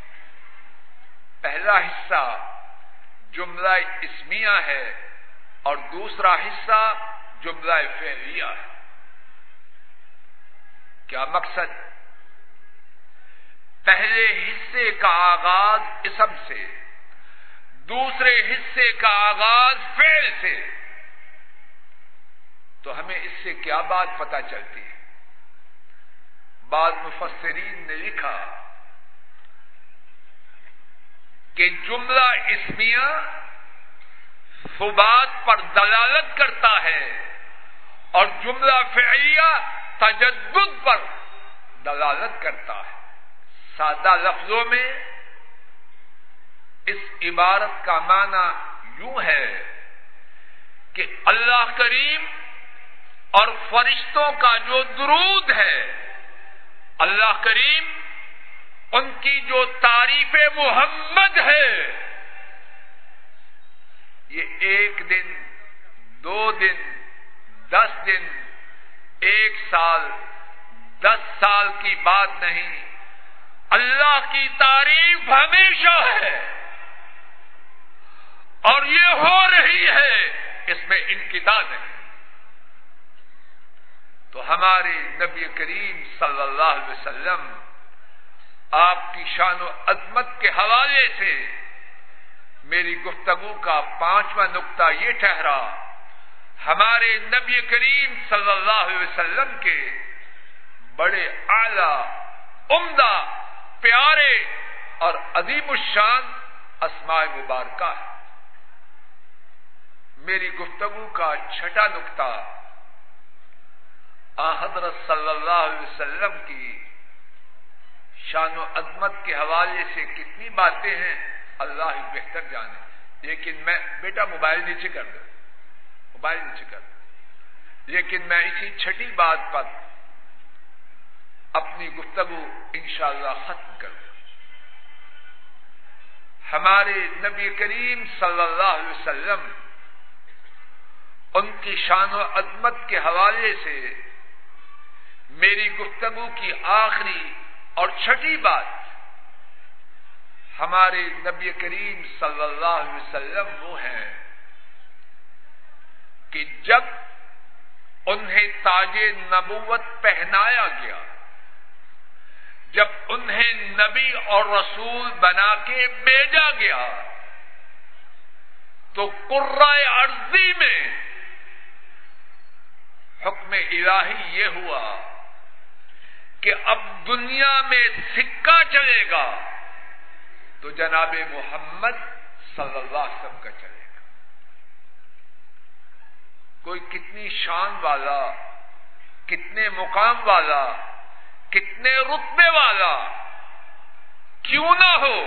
پہلا حصہ جملہ اسمیہ ہے اور دوسرا حصہ جملہ فعلیہ ہے. کیا مقصد؟ پہلے حصے کا آغاز اسم سے، دوسرے حصے کا آغاز فعل سے. تو ہمیں اس سے کیا بات پتہ چلتی ہے؟ بعض مفسرین نے لکھا کہ جملہ اسمیہ ثبات پر دلالت کرتا ہے اور جملہ فعلیہ تجدد پر دلالت کرتا ہے. سادہ لفظوں میں اس عبارت کا معنی یوں ہے کہ اللہ کریم اور فرشتوں کا جو درود ہے، اللہ کریم ان کی جو تعریف محمد ہے، یہ ایک دن، دو دن، دس دن، ایک سال، دس سال کی بات نہیں. اللہ کی تعریف ہمیشہ ہے اور یہ ہو رہی ہے، اس میں انقطاع نہیں. تو ہمارے نبی کریم صلی اللہ علیہ وسلم آپ کی شان و عظمت کے حوالے سے میری گفتگو کا پانچواں نقطہ یہ ٹھہرا ہمارے نبی کریم صلی اللہ علیہ وسلم کے بڑے اعلیٰ، عمدہ، پیارے اور عظیم الشان اسماء مبارکہ ہے۔ میری گفتگو کا چھٹا نقطہ آن حضرت صلی اللہ علیہ وسلم کی شان و عظمت کے حوالے سے کتنی باتیں ہیں اللہ ہی بہتر جانے، لیکن میں بیٹا موبائل نیچے کر دو، موبائل نیچے کر دو، لیکن میں اسی چھٹی بات پر اپنی گفتگو انشاءاللہ ختم کر دوں۔ ہمارے نبی کریم صلی اللہ علیہ وسلم، ان کی شان و عظمت کے حوالے سے میری گفتگو کی آخری اور چھٹی بات، ہمارے نبی کریم صلی اللہ علیہ وسلم وہ ہیں کہ جب انہیں تاج نبوت پہنایا گیا، جب انہیں نبی اور رسول بنا کے بھیجا گیا، تو قرۂ ارضی میں حکم الہی یہ ہوا کہ اب دنیا میں سکہ چلے گا تو جناب محمد صلی اللہ علیہ وسلم کا چلے گا۔ کوئی کتنی شان والا، کتنے مقام والا، کتنے رتبے والا کیوں نہ ہو،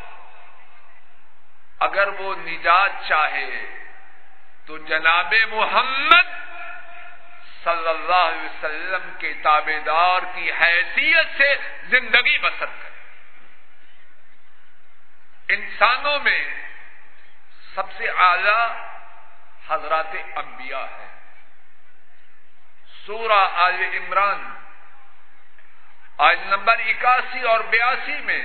اگر وہ نجات چاہے تو جناب محمد صلی اللہ علیہ وسلم کے تابعدار کی حیثیت سے زندگی بسر کرے۔ انسانوں میں سب سے اعلیٰ حضرات انبیاء ہیں۔ سورہ آل عمران آیت نمبر اکاسی اور بیاسی میں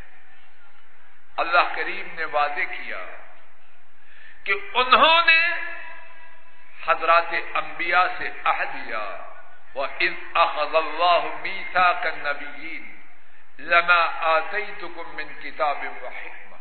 اللہ کریم نے وعدے کیا کہ انہوں نے حضرات انبیاء سے عہد لیا، وَإِذْ أَخَذَ اللَّهُ مِيثَاقَ النَّبِيِّينَ لَمَا آتَيْتُكُم مِّن كِتَابٍ وَحِكْمَةٍ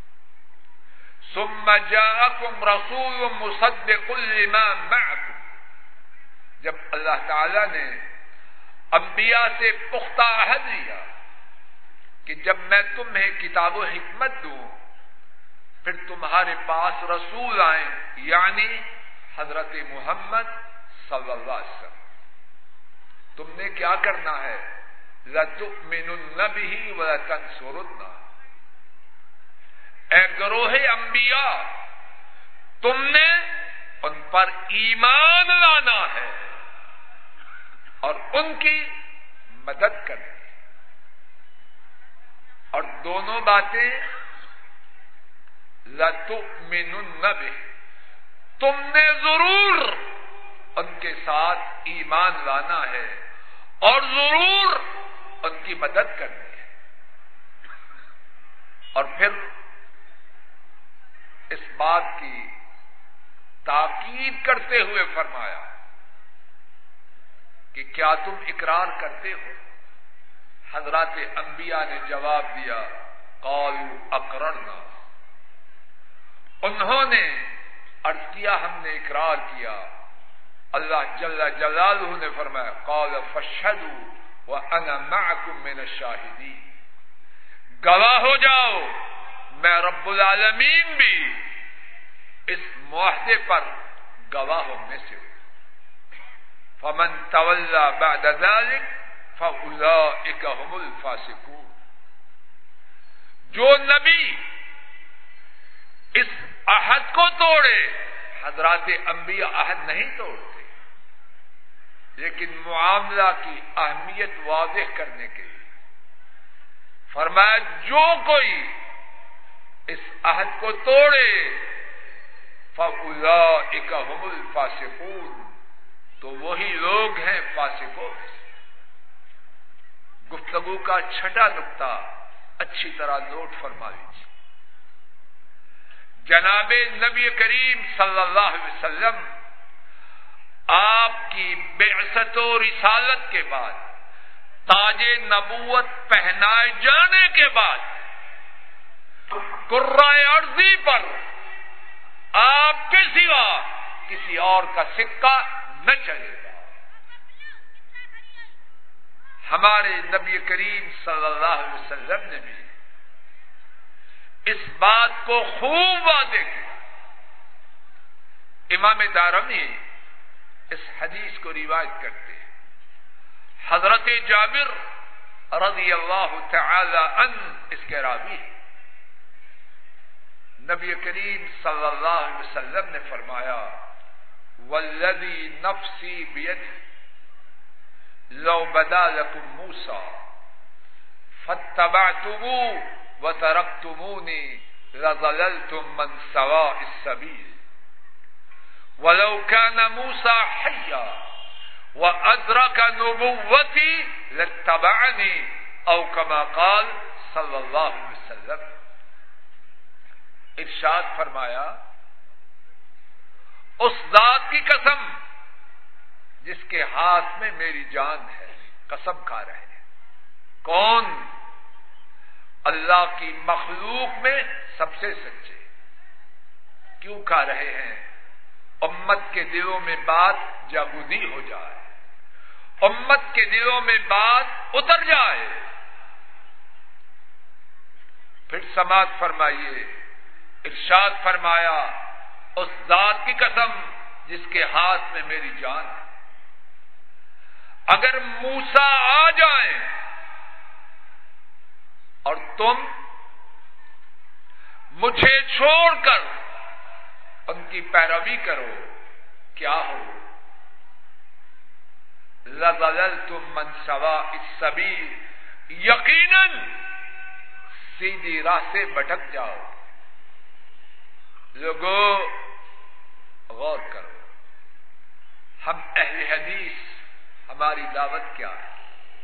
ثُمَّ جَاءَكُمْ رَسُولٌ مُصَدِّقٌ لِّمَا مَعَكُمْ۔ جب اللہ تعالی نے انبیاء سے پختہ عہد لیا کہ جب میں تمہیں کتاب و حکمت دوں پھر تمہارے پاس رسول آئیں، یعنی حضرت محمد صلی اللہ علیہ وسلم، تم نے کیا کرنا ہے؟ لَتُؤْمِنُنَّ بِهِ وَلَتَنْصُرُنَّهُ۔ اے گروہ انبیاء، تم نے ان پر ایمان لانا ہے اور ان کی مدد کرنی ہے، اور دونوں باتیں لَتُؤْمِنُنَّ بِهِ، تم نے ضرور ان کے ساتھ ایمان لانا ہے اور ضرور ان کی مدد کرنی ہے۔ اور پھر اس بات کی تاکید کرتے ہوئے فرمایا کہ کیا تم اقرار کرتے ہو؟ حضرات انبیاء نے جواب دیا، قالوا اقررنا، انہوں نے عرض کیا ہم نے اقرار کیا۔ اللہ جل جلالہ نے فرمایا، قال فاشهدوا وانا معكم من الشاهدين، گواہ ہو جاؤ میں رب العالمین بھی اس معاہدے پر گواہوں میں سے ہوں۔ فمن تولى بعد ذلك فاولئك هم الفاسقون، جو نبی اس عہد کو توڑے، حضرات انبیاء عہد نہیں توڑتے، لیکن معاملہ کی اہمیت واضح کرنے کے لیے فرمایا جو کوئی اس عہد کو توڑے فَأُولَئِكَ هُمُ الْفَاسِقُونَ، تو وہی لوگ ہیں فاسقوں میں سے۔ گفتگو کا چھٹا نقطہ اچھی طرح نوٹ فرما لیجیے۔ جناب نبی کریم صلی اللہ علیہ وسلم آپ کی بعثت و رسالت کے بعد، تاج نبوت پہنائے جانے کے بعد، قرۂ ارضی پر آپ کے سوا کسی اور کا سکہ نہ چلے گا۔ ہمارے نبی کریم صلی اللہ علیہ وسلم نے بھی اس بات کو خوب واضح کیا۔ امام دارمی اس حدیث کو روایت کرتے ہیں، حضرت جابر رضی اللہ تعالی عنہ اس کے راوی ہیں، نبی کریم صلی اللہ علیہ وسلم نے فرمایا والذی نفسی بیدی لو بدا لکم موسیٰ فاتبعتموہ وترکتمونی لضللتم من سواء السبیل ولو كان موسى حيا وأدرك نبوتي لاتبعني أو كما قال صلی اللہ علیہ وسلم۔ ارشاد فرمایا اس ذات کی قسم جس کے ہاتھ میں میری جان ہے، قسم کھا رہے ہیں۔ کون؟ اللہ کی مخلوق میں سب سے سچے۔ کیوں کھا رہے ہیں؟ امت کے دلوں میں بات جاگودی ہو جائے، امت کے دلوں میں بات اتر جائے۔ پھر سماعت فرمائیے، ارشاد فرمایا اس ذات کی قسم جس کے ہاتھ میں میری جان ہے، اگر موسیٰ آ جائیں اور تم مجھے چھوڑ کر ان کی پیروی کرو، کیا ہو؟ لَضَلَلْتُم مَّن سَوَاءِ السَّبِيلِ، یقیناً سیدھی راہ سے بھٹک جاؤ۔ لوگوں غور کرو، ہم اہل حدیث، ہماری دعوت کیا ہے؟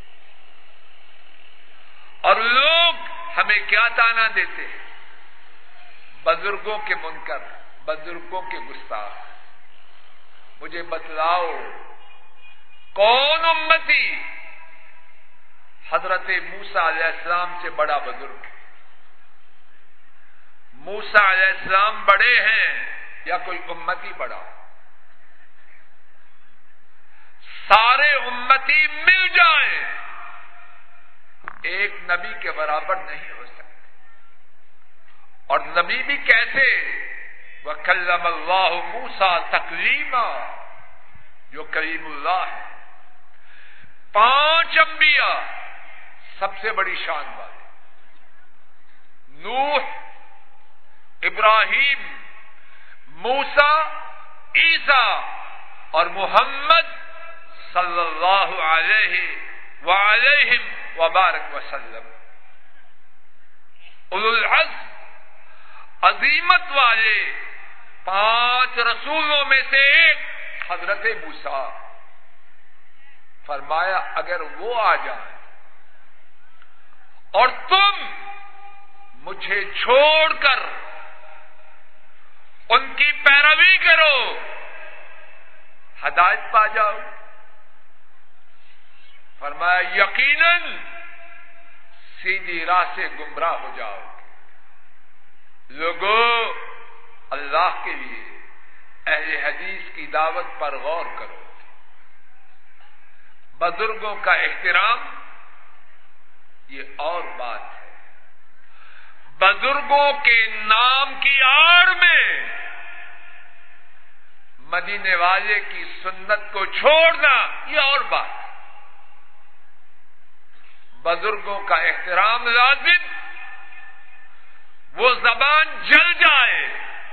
اور لوگ ہمیں کیا طعنہ دیتے ہیں؟ بزرگوں کے منکر، بزرگوں کے گستاخ۔ مجھے بتلاؤ کون امتی حضرت موسیٰ علیہ السلام سے بڑا بزرگ ہے؟ موسیٰ علیہ السلام بڑے ہیں یا کوئی امتی بڑا؟ سارے امتی مل جائیں ایک نبی کے برابر نہیں ہو سکتے۔ اور نبی بھی کیسے؟ وَكَلَّمَ اللَّهُ مُوسَىٰ تَكْلِيمًا، جو کلیم اللہ ہے۔ پانچ انبیاء سب سے بڑی شان والے، نوح، ابراہیم، موسیٰ، عیسیٰ اور محمد صلی اللہ علیہ وعلیہم وبارک وسلم۔ اولو العزم، عظیمت والے پانچ رسولوں میں سے ایک حضرت موسیٰ۔ فرمایا اگر وہ آ جائیں اور تم مجھے چھوڑ کر ان کی پیروی کرو، ہدایت پا جاؤ۔ فرمایا یقیناً سیدھی راہ سے گمراہ ہو جاؤ۔ لوگوں اللہ کے لیے اہل حدیث کی دعوت پر غور کرو۔ بزرگوں کا احترام یہ اور بات ہے، بزرگوں کے نام کی آڑ میں مدینے والے کی سنت کو چھوڑنا یہ اور بات ہے۔ بزرگوں کا احترام لازم، وہ زبان جل جائے،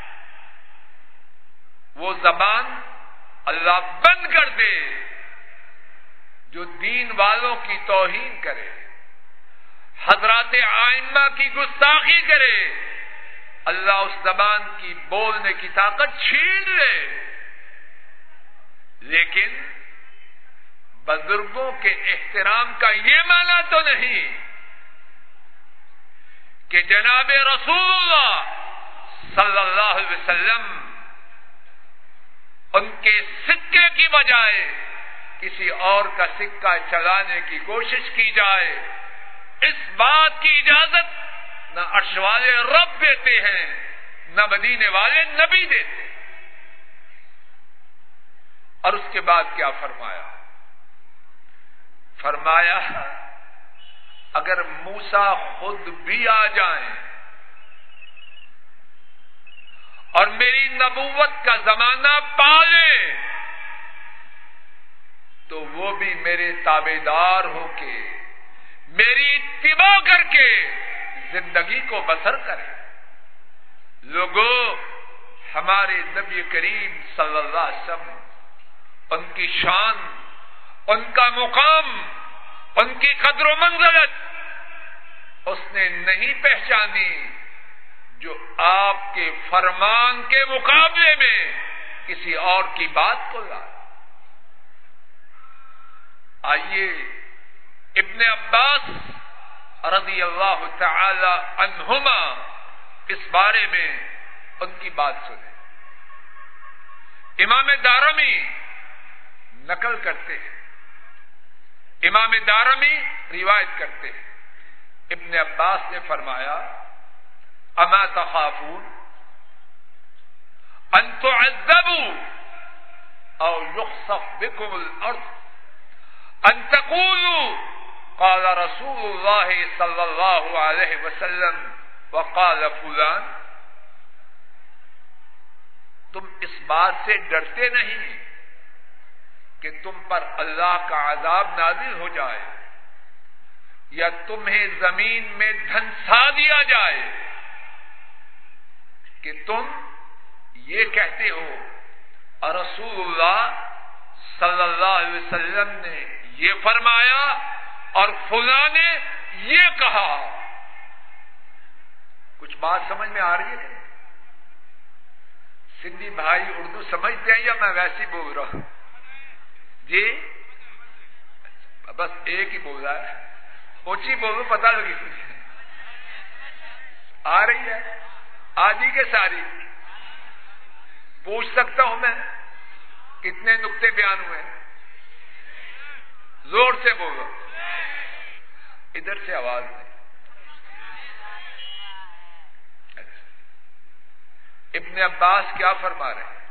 وہ زبان اللہ بند کر دے جو دین والوں کی توہین کرے، حضرات آئمہ کی گستاخی کرے، اللہ اس زبان کی بولنے کی طاقت چھین لے۔ لیکن بزرگوں کے احترام کا یہ معنی تو نہیں کہ جناب رسول اللہ صلی اللہ علیہ وسلم ان کے سکے کی بجائے کسی اور کا سکہ چلانے کی کوشش کی جائے۔ اس بات کی اجازت نہ عرش والے رب دیتے ہیں، نہ مدینے والے نبی دیتے ہیں۔ اور اس کے بعد کیا فرمایا؟ فرمایا اگر موسیٰ خود بھی آ جائیں اور میری نبوت کا زمانہ پا لیں تو وہ بھی میرے تابعدار ہو کے میری اتباع کر کے زندگی کو بسر کرے۔ لوگوں، ہمارے نبی کریم صلی اللہ علیہ وسلم، ان کی شان، ان کا مقام، ان کی قدر و منزلت اس نے نہیں پہچانی جو آپ کے فرمان کے مقابلے میں کسی اور کی بات کو لائے۔ آئیے ابن عباس رضی اللہ تعالی عنہما اس بارے میں ان کی بات سنیں۔ امام دارمی نقل کرتے ہیں، امام دارمی روایت کرتے ہیں، ابن عباس نے فرمایا اما تخافون ان تعذبوا او يخسف بكم الارض ان تقولوا قال رسول اللہ صلی اللہ علیہ وسلم وقال فلان۔ تم اس بات سے ڈرتے نہیں کہ تم پر اللہ کا عذاب نازل ہو جائے یا تمہیں زمین میں دھنسا دیا جائے کہ تم یہ کہتے ہو رسول اللہ صلی اللہ علیہ وسلم نے یہ فرمایا اور فلاں نے یہ کہا۔ کچھ بات سمجھ میں آ رہی ہے؟ سندھی بھائی اردو سمجھتے ہیں یا میں ویسی بول رہا ہوں؟ جی بس ایک ہی بول رہا ہے، اونچی بولو پتہ لگی مجھے۔ آ رہی ہے آدھی کے ساری؟ پوچھ سکتا ہوں میں کتنے نقطے بیان ہوئے؟ زور سے بولو، ادھر سے آواز نہیں۔ ابن عباس کیا فرما رہے ہیں؟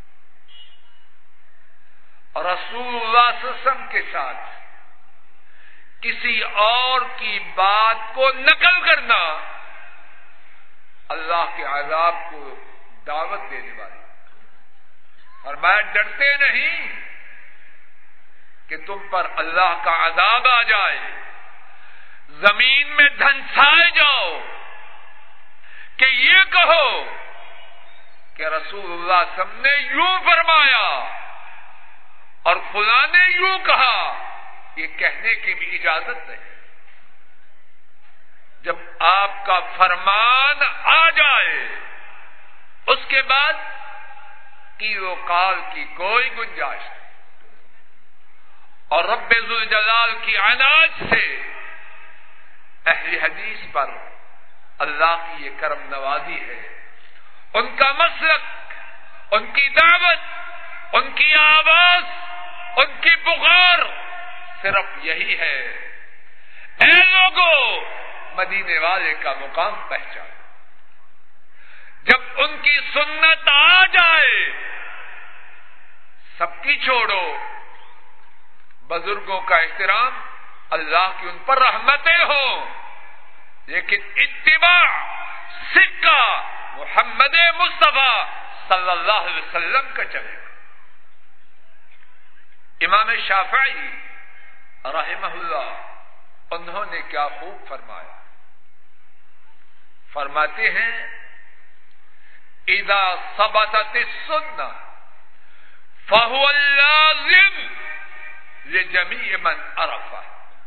اور رسول اللہ صلی اللہ علیہ وسلم کے ساتھ کسی اور کی بات کو نقل کرنا اللہ کے عذاب کو دعوت دینے والی۔ فرمایا ڈرتے نہیں کہ تم پر اللہ کا عذاب آ جائے، زمین میں دھنسائے جاؤ کہ یہ کہو کہ رسول اللہ صلی اللہ علیہ وسلم نے یوں فرمایا اور فلاں نے یوں کہا۔ یہ کہنے کی بھی اجازت نہیں۔ جب آپ کا فرمان آ جائے اس کے بعد قیل و قال کی کوئی گنجائش نہیں۔ اور رب ذوالجلال کی عنایت سے اہل حدیث پر اللہ کی یہ کرم نوازی ہے، ان کا مسلک، ان کی دعوت، ان کی آواز، ان کی پکار صرف یہی ہے، اے لوگوں مدینے والے کا مقام پہچانو۔ جب ان کی سنت آ جائے سب کی چھوڑو، بزرگوں کا احترام، اللہ کی ان پر رحمتیں ہوں، لیکن اتباع سکہ محمد مصطفیٰ صلی اللہ علیہ وسلم کا چلے گا۔ امام شافعی رحمہ اللہ انہوں نے کیا خوب فرمایا، فرماتے ہیں اذا ثبتت السنہ فهو اللازم لجمیع من عرفہ۔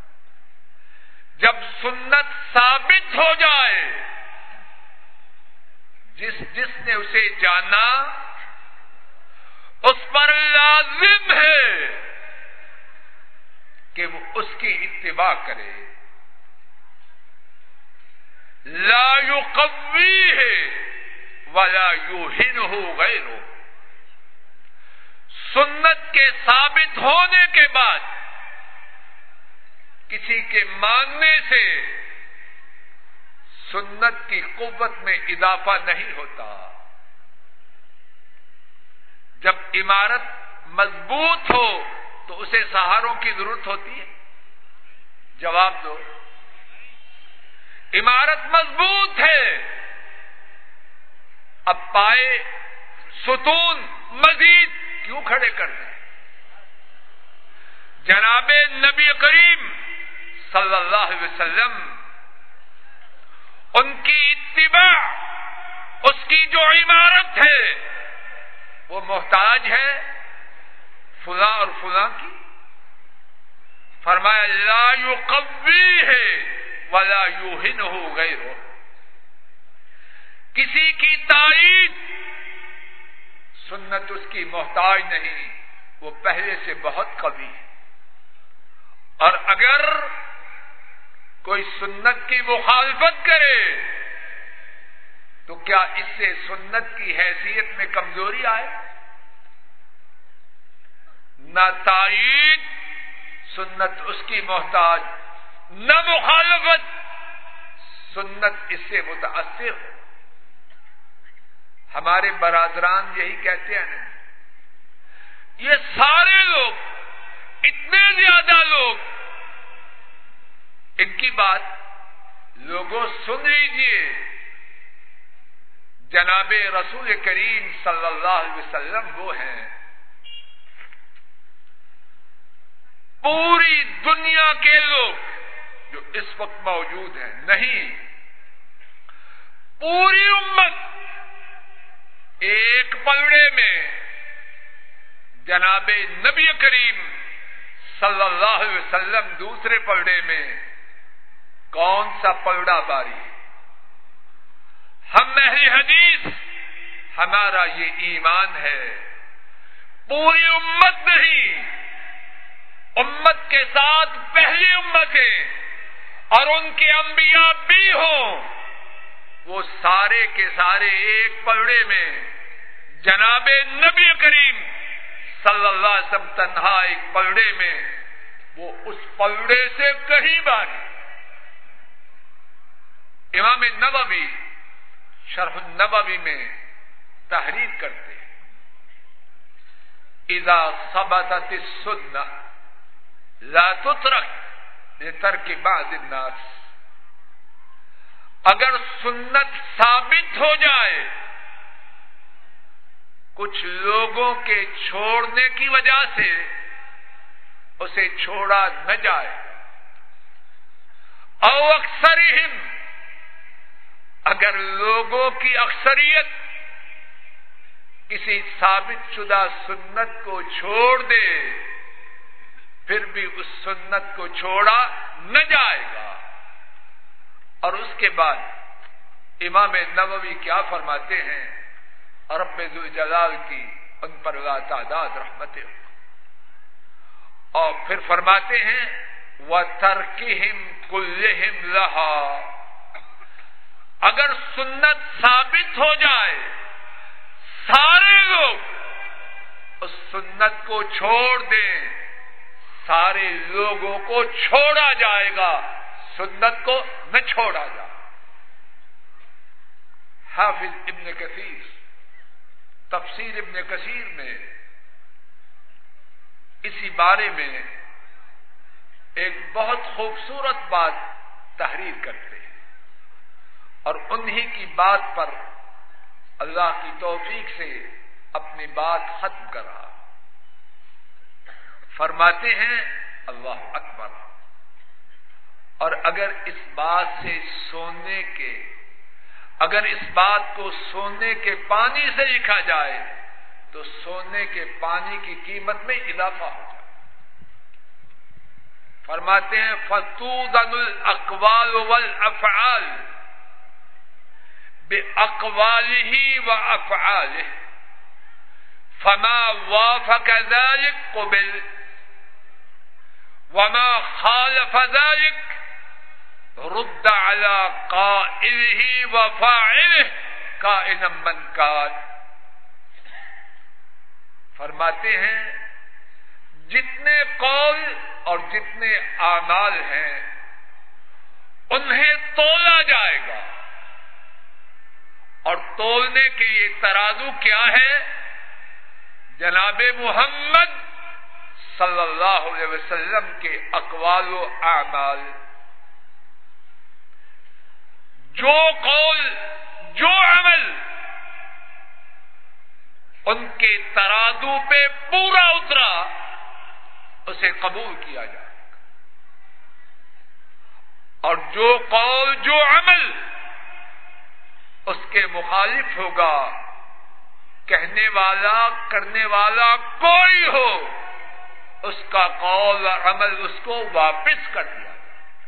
جب سنت ثابت ہو جائے، جس جس نے اسے جانا اس پر لازم ہے کہ وہ اس کی اتباع کرے، لا یقویہ ولا یوہنہ غیرہ۔ سنت کے ثابت ہونے کے بعد کسی کے ماننے سے سنت کی قوت میں اضافہ نہیں ہوتا۔ جب عمارت مضبوط ہو تو اسے سہاروں کی ضرورت ہوتی ہے؟ جواب دو۔ عمارت مضبوط ہے، اب پائے ستون مزید کیوں کھڑے کرتے ہیں؟ جناب نبی کریم صلی اللہ علیہ وسلم، ان کی اتباع، اس کی جو عمارت ہے وہ محتاج ہے فلاں اور فلاں کی؟ فرمایا لا یقویہ ولا یوہنہ غیرہ، کسی کی تائید سنت اس کی محتاج نہیں، وہ پہلے سے بہت قوی ہے۔ اور اگر کوئی سنت کی مخالفت کرے تو کیا اس سے سنت کی حیثیت میں کمزوری آئے؟ نہ تائید سنت اس کی محتاج، نہ مخالفت سنت اس سے متاثر ہو۔ ہمارے برادران یہی کہتے ہیں نا، یہ سارے لوگ، اتنے زیادہ لوگ، ان کی بات لوگوں سن لیجئے، جناب رسول کریم صلی اللہ علیہ وسلم وہ ہیں پوری دنیا کے لوگ جو اس وقت موجود ہیں، نہیں، پوری امت ایک پلڑے میں جناب نبی کریم صلی اللہ علیہ وسلم دوسرے پلڑے میں، کون سا پلڑا باری ہے؟ ہم اہل حدیث، ہمارا یہ ایمان ہے، پوری امت نہیں، امت کے ساتھ پہلی امتیں اور ان کے انبیاء بھی ہوں، وہ سارے کے سارے ایک پلڑے میں، جناب نبی کریم صلی اللہ علیہ وسلم تنہا ایک پلڑے میں، وہ اس پلڑے سے کہیں باری۔ امام نووی شرح النووی میں تحریر کرتے ہیں، اذا ثبتت السنہ لا تترک لترک بعض الناس، اگر سنت ثابت ہو جائے کچھ لوگوں کے چھوڑنے کی وجہ سے اسے چھوڑا نہ جائے، او اکثرہم، اگر لوگوں کی اکثریت کسی ثابت شدہ سنت کو چھوڑ دے پھر بھی اس سنت کو چھوڑا نہ جائے گا۔ اور اس کے بعد امام نووی کیا فرماتے ہیں، رب ذوالجلال کی ان پر لا تعداد رحمتیں، اور پھر فرماتے ہیں وَتَرْكِهِمْ كُلِّهِمْ لَهَا، اگر سنت ثابت ہو جائے سارے لوگ اس سنت کو چھوڑ دیں، سارے لوگوں کو چھوڑا جائے گا، سنت کو نہ چھوڑا جائے۔ حافظ ابن کثیر تفسیر ابن کثیر میں اسی بارے میں ایک بہت خوبصورت بات تحریر کرتے ہیں، اور انہی کی بات پر اللہ کی توفیق سے اپنی بات ختم کر رہا۔ فرماتے ہیں اللہ اکبر، اور اگر اس بات سے سونے کے اگر اس بات کو سونے کے پانی سے لکھا جائے تو سونے کے پانی کی قیمت میں اضافہ ہو جائے۔ فرماتے ہیں فَتُوزَنُ الْأَقْوَالُ وَالْأَفْعَالُ بِأَقْوَالِهِ وَأَفْعَالِهِ فَمَا وَافَقَ ذَلِكَ قُبِلَ وَمَا خَالَفَ ذَلِكَ رد على قائله وفاعله كائنا من كان۔ فرماتے ہیں جتنے قول اور جتنے اعمال ہیں انہیں تولا جائے گا، اور تولنے کے یہ ترازو کیا ہے؟ جناب محمد صلی اللہ علیہ وسلم کے اقوال و اعمال، جو قول جو عمل ان کے ترازو پہ پورا اترا اسے قبول کیا جائے گا، اور جو قول جو عمل اس کے مخالف ہوگا، کہنے والا کرنے والا کوئی ہو، اس کا قول اور عمل اس کو واپس کر دیا جائے۔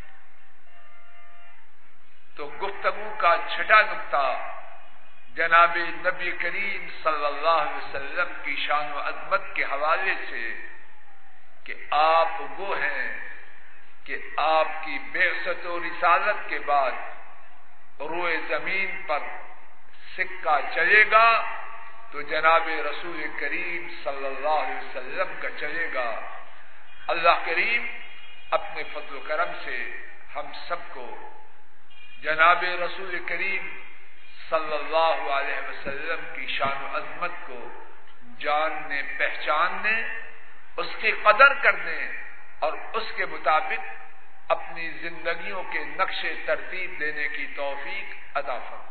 تو گفتگو کا چھٹا نقطہ جناب نبی کریم صلی اللہ علیہ وسلم کی شان و عظمت کے حوالے سے کہ آپ وہ ہیں کہ آپ کی بعثت و رسالت کے بعد روئے زمین پر سکہ چلے گا تو جناب رسول کریم صلی اللہ علیہ وسلم کا چلے گا۔ اللہ کریم اپنے فضل و کرم سے ہم سب کو جناب رسول کریم صلی اللہ علیہ وسلم کی شان و عظمت کو جاننے، پہچاننے، اس کی قدر کرنے اور اس کے مطابق اپنی زندگیوں کے نقش ترتیب دینے کی توفیق عطا فرمائے۔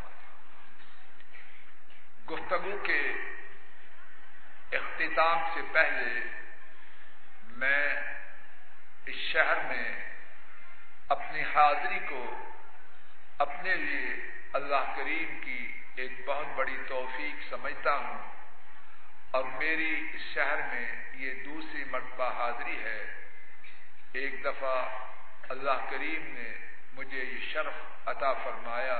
گفتگو کے اختتام سے پہلے میں اس شہر میں اپنی حاضری کو اپنے لیے اللہ کریم کی ایک بہت بڑی توفیق سمجھتا ہوں، اور میری اس شہر میں یہ دوسری مرتبہ حاضری ہے۔ ایک دفعہ اللہ کریم نے مجھے یہ شرف عطا فرمایا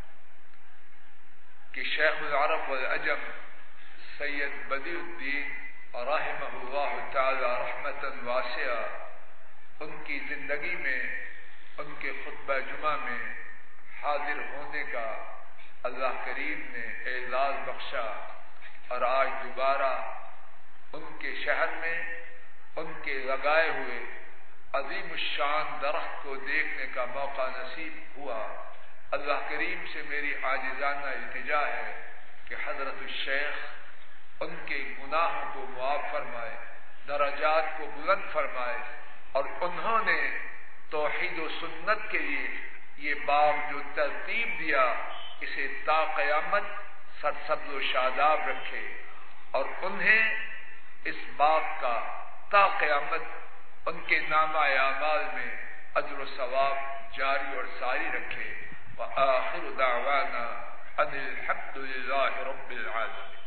کہ شیخ العرب والعجم سید بدیع الدین رحمہ اللہ تعالی رحمتا واسعہ، ان کی زندگی میں ان کے خطبہ جمعہ میں حاضر ہونے کا اللہ کریم نے اعزاز بخشا، اور آج دوبارہ ان کے شہر میں ان کے لگائے ہوئے عظیم الشان درخت کو دیکھنے کا موقع نصیب ہوا۔ اللہ کریم سے میری عاجزانہ التجا ہے کہ حضرت الشیخ ان کے گناہوں کو معاف فرمائے، درجات کو بلند فرمائے، اور انہوں نے توحید و سنت کے لیے یہ باغ جو ترتیب دیا اسے تا قیامت سرسبز و شاداب رکھے، اور انہیں اس باغ کا تا قیامت ان کے نامہ اعمال میں اجر و ثواب جاری اور ساری رکھے۔ وآخر دعوانا ان الحمد للہ رب العالمین۔